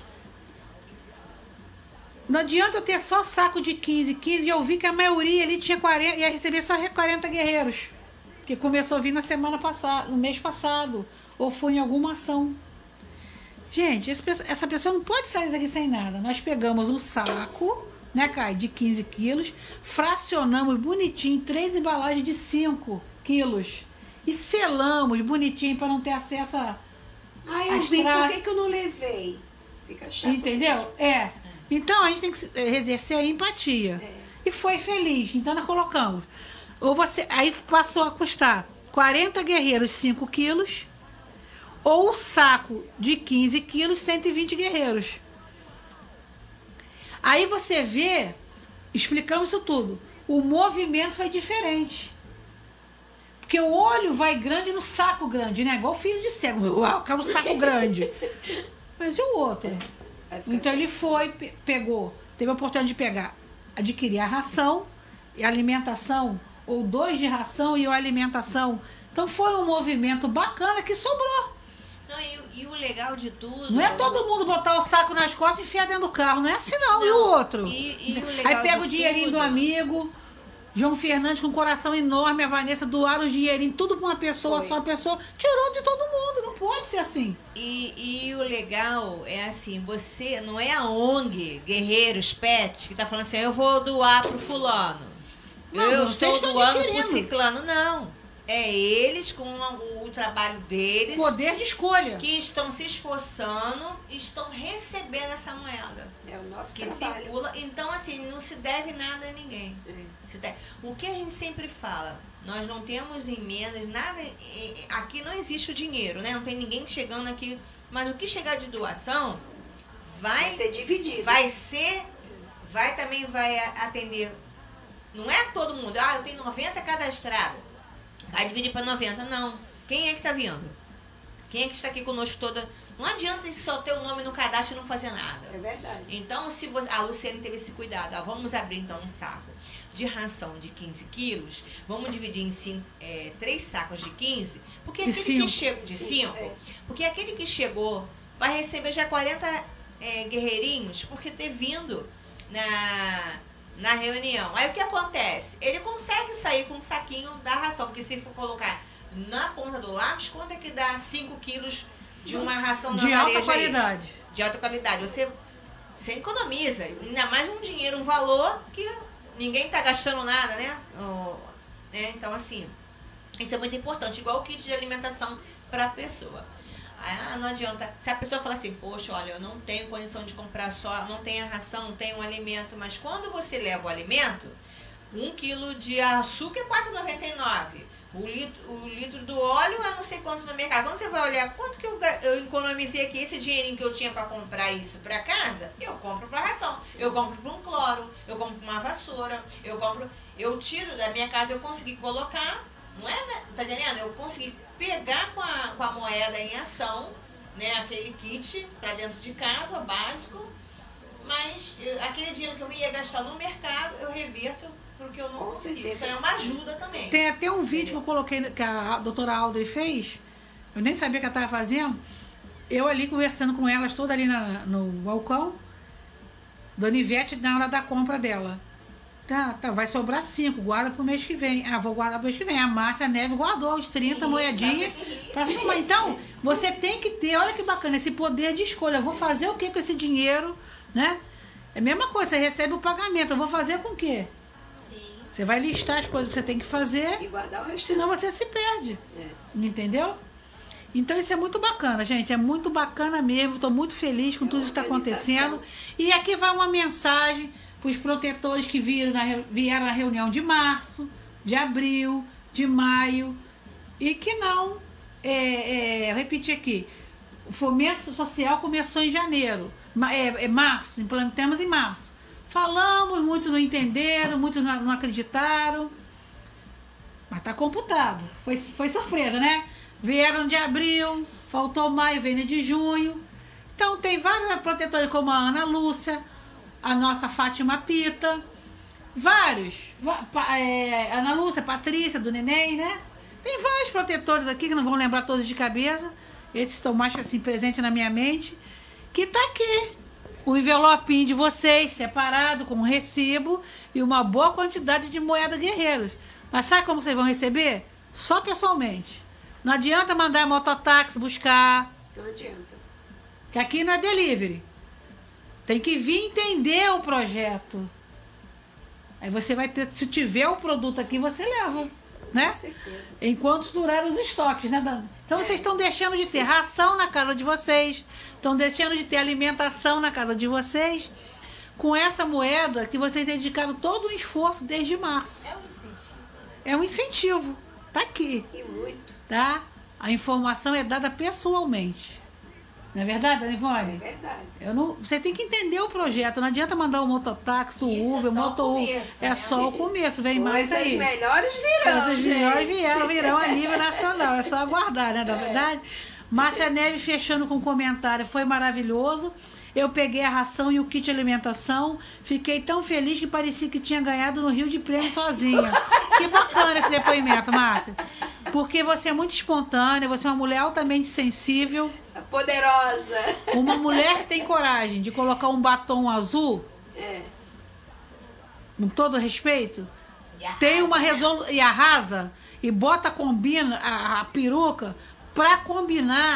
Não adianta eu ter só saco de quinze, quinze, e eu vi que a maioria ali tinha quarenta, ia receber só quarenta guerreiros. Que começou a vir na semana passada, no mês passado. Ou foi em alguma ação. Gente, essa pessoa não pode sair daqui sem nada. Nós pegamos um saco, né, Kai, de quinze quilos, fracionamos bonitinho em três embalagens de cinco quilos. E selamos bonitinho para não ter acesso a... Ah, eu vi, por que, que eu não levei? Fica chato. Entendeu? É. Então a gente tem que exercer a empatia. É. E foi feliz. Então nós colocamos. Ou você, aí passou a custar quarenta guerreiros, cinco quilos. Ou o saco de quinze quilos, cento e vinte guerreiros. Aí você vê, explicamos isso tudo, o movimento foi diferente. Porque o olho vai grande no saco grande, né? Igual filho de cego. Uau, quero um saco grande. Mas e o outro? Então ele foi, pegou, teve a oportunidade de pegar, adquirir a ração e a alimentação, ou dois de ração e a alimentação. Então foi um movimento bacana que sobrou. Não, e, e o legal de tudo... Não é todo mundo botar o saco nas costas e enfiar dentro do carro. Não é assim, não. não. E o outro? E, e o legal aí pega de o dinheirinho tudo... do amigo. João Fernandes com um coração enorme. A Vanessa doaram o dinheirinho. Tudo para uma pessoa, Foi. só uma pessoa. Tirou de todo mundo. Não pode ser assim. E, e o legal é assim, você... Não é a ONG Guerreiros Pet que tá falando assim, eu vou doar pro fulano. Não, eu estou doando pro ciclano. Não. É eles com o o trabalho deles, Poder de escolha. que estão se esforçando, estão recebendo essa moeda. É o nosso Que trabalho. circula. Então, assim, não se deve nada a ninguém. Se deve. O que a gente sempre fala, nós não temos emendas, nada. Aqui não existe o dinheiro, né? Não tem ninguém chegando aqui. Mas o que chegar de doação vai, Vai ser dividido. vai ser, vai também vai atender. Não é todo mundo, ah, eu tenho noventa cadastrados. Vai dividir para noventa, não. Quem é que está vindo? Quem é que está aqui conosco toda? Não adianta só ter o nome no cadastro e não fazer nada. É verdade. Então, se você, a Luciane teve esse cuidado, ó, vamos abrir então um saco de ração de quinze quilos, vamos dividir em cinco, é, três sacos de quinze, porque De aquele cinco. que chegou de Cinco, cinco, é. porque aquele que chegou vai receber já quarenta é, guerreirinhos, porque ter vindo na, na reunião. Aí o que acontece? Ele consegue sair com um saquinho da ração, porque se for colocar na ponta do lápis, quanto é que dá cinco quilos de uma ração na De alta varejo aí? qualidade. De alta qualidade. Você, você economiza, ainda mais um dinheiro, um valor que ninguém está gastando nada, né? Oh, né? Então, assim, isso é muito importante, igual o kit de alimentação para a pessoa. Ah, não adianta. Se a pessoa falar assim, poxa, olha, eu não tenho condição de comprar só, não tenho a ração, não tenho um alimento, mas quando você leva o alimento, um quilo de açúcar é quatro reais e noventa e nove centavos. O litro, o litro do óleo é não sei quanto no mercado. Quando você vai olhar quanto que eu, eu economizei aqui, esse dinheirinho que eu tinha para comprar isso para casa, eu compro para ração. Eu compro para um cloro, eu compro uma vassoura, eu compro, eu tiro da minha casa, eu consegui colocar, não é, né? Tá entendendo? Eu consegui pegar com a, com a moeda em ação, né, aquele kit para dentro de casa, o básico, mas eu, aquele dinheiro que eu ia gastar no mercado, eu reverto porque eu não Com consigo. certeza. Isso aí é uma ajuda também. Tem até um vídeo que eu coloquei, que a doutora Audrey fez, eu nem sabia que ela estava fazendo, eu ali conversando com elas, toda ali na, no balcão, Dona Ivete, na hora da compra dela. Tá, tá, vai sobrar cinco, guarda pro mês que vem. Ah, vou guardar pro mês que vem. A Márcia Neve guardou os trinta Sim, moedinhas exatamente. para somar. Então, você tem que ter, olha que bacana, esse poder de escolha. Eu vou fazer o que com esse dinheiro, né? É a mesma coisa, você recebe o pagamento, eu vou fazer com o quê? Sim. Você vai listar as coisas que você tem que fazer, E guardar o resto. senão você se perde. É. Entendeu? Então isso é muito bacana, gente. É muito bacana mesmo. Estou muito feliz com É tudo que está organização. acontecendo. E aqui vai uma mensagem para os protetores que viram na, re- vieram na reunião de março, de abril, de maio. E que não, é, é, eu repeti aqui, o fomento social começou em janeiro. Ma- É, é março, implementamos em março. Falamos, muitos não entenderam, muitos não, não acreditaram. Mas tá computado. Foi, foi surpresa, né? Vieram de abril, faltou maio, veio de junho. Então tem vários protetores como a Ana Lúcia, a nossa Fátima Pita, vários. Va- pa- é, Ana Lúcia, Patrícia, do Neném, né? Tem vários protetores aqui, que não vão lembrar todos de cabeça. Esses estão mais assim, presentes na minha mente. Que tá aqui. O envelopinho de vocês, separado, com um recibo e uma boa quantidade de moeda guerreiros. Mas sabe como vocês vão receber? Só pessoalmente. Não adianta mandar mototáxi buscar, Não adianta. que aqui não é delivery. Tem que vir entender o projeto. Aí você vai ter, se tiver o produto aqui, você leva, né? Com certeza. Enquanto durar os estoques, né, Dana? Então vocês estão deixando de ter ração na casa de vocês, estão deixando de ter alimentação na casa de vocês, com essa moeda que vocês dedicaram todo um esforço desde março. É um incentivo. É um incentivo. Tá aqui, E muito. tá? A informação é dada pessoalmente. Não é verdade, Dona É Ivone? verdade. Eu não, você tem que entender o projeto. Não adianta mandar o mototáxi, o Isso é Uber, o só o moto começo, É né? só o começo, vem mais Coisas aí. melhores virão, Coisas gente. melhores vieram, virão a nível nacional. É só aguardar, né? Na verdade. Márcia Neve fechando com um comentário. Foi maravilhoso. Eu peguei a ração e o kit de alimentação. Fiquei tão feliz que parecia que tinha ganhado no Rio de Prêmio sozinha. Que bacana esse depoimento, Márcia. Porque você é muito espontânea, você é uma mulher altamente sensível. Poderosa. Uma mulher que tem coragem de colocar um batom azul, É. com todo respeito, E arrasa, tem uma né? resolução e arrasa e bota, combina a, a peruca pra combinar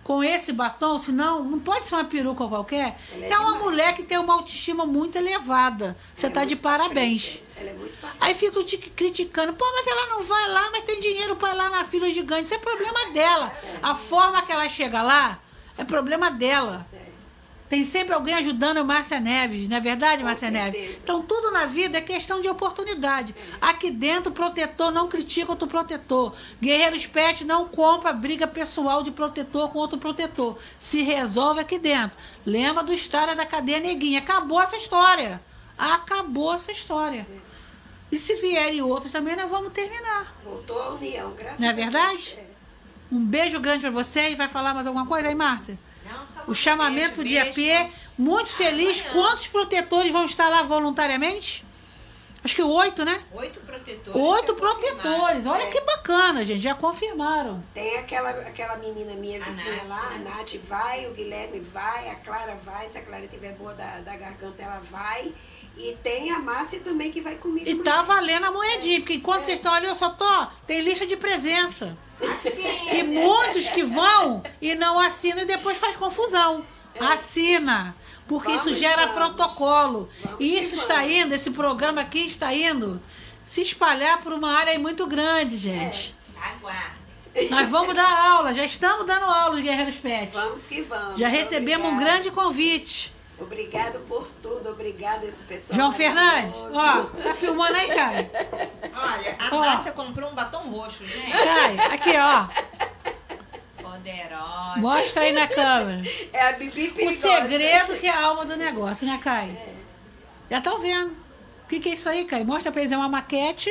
com esse batom, senão não pode ser uma peruca qualquer. Ela É, é uma demais. mulher que tem uma autoestima muito elevada. Você Ela é tá de muito pra parabéns. frente, Ela é muito pra frente. Aí fico te criticando, pô, mas ela não vai lá, mas tem dinheiro para ir lá na fila gigante. Isso é problema dela. A forma que ela chega lá é problema dela. Tem sempre alguém ajudando a Márcia Neves, não é verdade, Com Márcia certeza. Neves? Então, tudo na vida é questão de oportunidade. Aqui dentro, o protetor não critica outro protetor. Guerreiros Pet não compra briga pessoal de protetor com outro protetor. Se resolve aqui dentro. Lembra do história da cadeia Neguinha. Acabou essa história. Acabou essa história. E se vierem outros também, nós vamos terminar. Voltou a união, graças Não é a Deus. verdade? É. Um beijo grande para vocês. Vai falar mais alguma coisa aí, Márcia? Não, só O chamamento pro dia beijo, P, muito feliz. Amanhã. Quantos protetores vão estar lá voluntariamente? Acho que oito, né? Oito protetores. Oito já confirmaram. protetores. Olha É. que bacana, gente. Já confirmaram. Tem aquela, aquela menina minha A vizinha Nath, lá, né? a Nath vai, o Guilherme vai, a Clara vai, se a Clara estiver boa da, da garganta, ela vai. E tem a Márcia também que vai comigo. E amanhã. tá valendo a moedinha, porque enquanto vocês estão ali, eu só tô. Tem lista de presença. Assim, E muitos que vão e não assinam e depois faz confusão. Assina. Porque Vamos, isso gera vamos. protocolo. Vamos E que isso está vamos. indo, esse programa aqui está indo se espalhar por uma área aí muito grande, gente. aguarde. Nós vamos dar aula, já estamos dando aula, os Guerreiros Pet. Vamos que vamos. Já recebemos um Obrigada. grande convite. Obrigado por tudo, obrigado esse pessoal. João Fernandes, maravilhoso. ó, tá filmando aí, Caio? Olha, a Ó. Márcia comprou um batom roxo, gente. Caio, aqui, ó. Poderosa. Mostra aí na câmera. É a Bibi O perigosa. segredo que é a alma do negócio, né, Caio? Já estão vendo. O que, que é isso aí, Caio? Mostra pra eles, é uma maquete.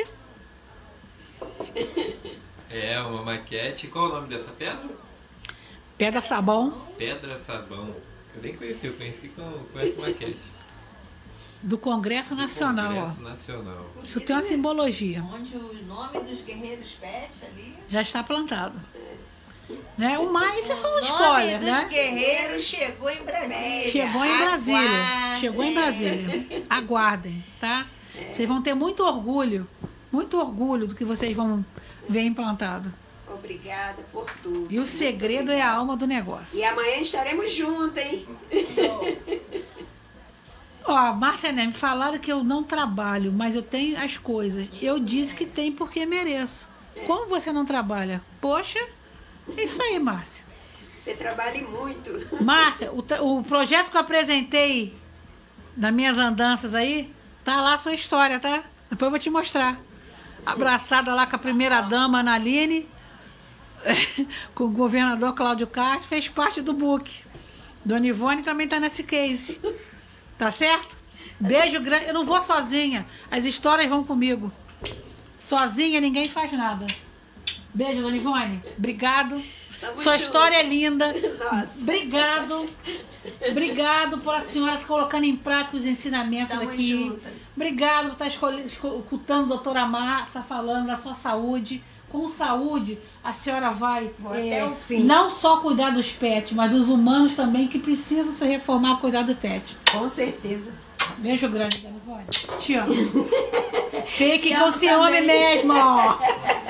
É, uma maquete. Qual o nome dessa pedra? Pedra sabão Pedra Sabão. Eu nem conheci, eu conheci com, com essa maquete. do Congresso Nacional, Congresso ó. Nacional. Isso tem uma simbologia. Onde o nome dos guerreiros pet ali. Já está plantado. Né? O mais, isso é só um o spoiler, nome né? dos guerreiros chegou em Brasília. Chegou em Brasília. Aguardem. Chegou em Brasília. Aguardem, tá? Vocês vão ter muito orgulho, muito orgulho do que vocês vão ver implantado. Obrigada por tudo. E o segredo é a alma do negócio. E amanhã estaremos juntos, hein? Ó, Márcia Neves, falaram que eu não trabalho, mas eu tenho as coisas. Eu disse que tem porque mereço. Como você não trabalha? Poxa, é isso aí, Márcia. Você trabalha muito. Márcia, o, tra- o projeto que eu apresentei nas minhas andanças aí, tá lá a sua história, tá? Depois eu vou te mostrar. Abraçada lá com a primeira dama, Ana Aline, com o governador Cláudio Castro, fez parte do book. Dona Ivone também tá nesse case. Tá certo? Beijo grande. Eu não vou sozinha. As histórias vão comigo. Sozinha ninguém faz nada. Beijo, Dona Ivone. Obrigado. Tamo Sua junto. história é linda. Nossa. Obrigado. Obrigado por a senhora estar colocando em prática os ensinamentos Estamos aqui. juntas. Obrigado por estar escolhe- esco- escutando a doutora Marta falando da sua saúde. Com saúde, a senhora vai Vou eh, até o fim. não só cuidar dos pets, mas dos humanos também que precisam se reformar e cuidar do pet. Com certeza. Beijo grande, Dona Ivone. Te amo. Fique Te com amo ciúme também. mesmo. ó.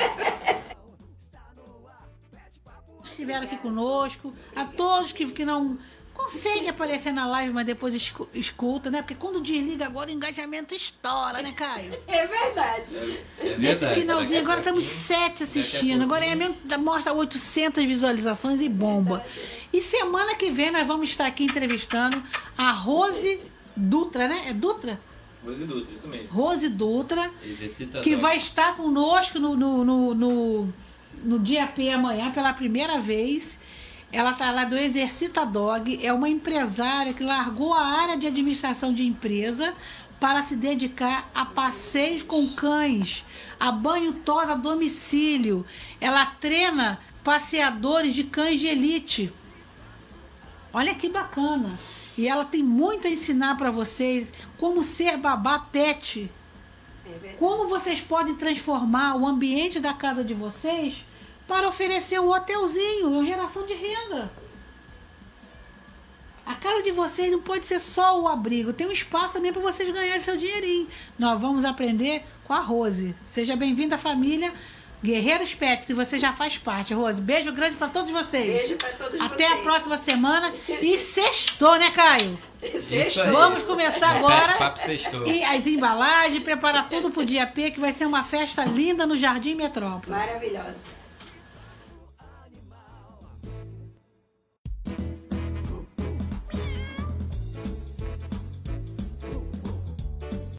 Estiveram aqui conosco. A todos que, que não conseguem aparecer na live, mas depois escu- escuta, né? Porque quando desliga agora o engajamento estoura, né, Caio? É verdade. É Nesse verdade. finalzinho, Daqui a agora estamos pouquinho- sete assistindo. a Agora é mesmo, mostra oitocentas visualizações e bomba. E semana que vem nós vamos estar aqui entrevistando a Rose Dutra, né? É Dutra? Rose Dutra, isso mesmo. Rose Dutra, Exercitador. que vai estar conosco no, no, no, no, no dia P amanhã pela primeira vez. Ela está lá do Exercita Dog, é uma empresária que largou a área de administração de empresa para se dedicar a passeios com cães, a banho tosa a domicílio. Ela treina passeadores de cães de elite. Olha que bacana. E ela tem muito a ensinar para vocês como ser babá pet. É verdade. Como vocês podem transformar o ambiente da casa de vocês para oferecer um hotelzinho, uma geração de renda. A casa de vocês não pode ser só o abrigo, tem um espaço também para vocês ganharem seu dinheirinho. Nós vamos aprender com a Rose. Seja bem-vinda, família. Guerreiros Pet, que você já faz parte, Rose. Beijo grande para todos vocês. Beijo para todos Até vocês. a próxima semana. E sextou, né, Caio? Sextou. Vamos começar agora. Papo sextou. E as embalagens, preparar tudo pro dia P, que vai ser uma festa linda no Jardim Metrópole. Maravilhosa.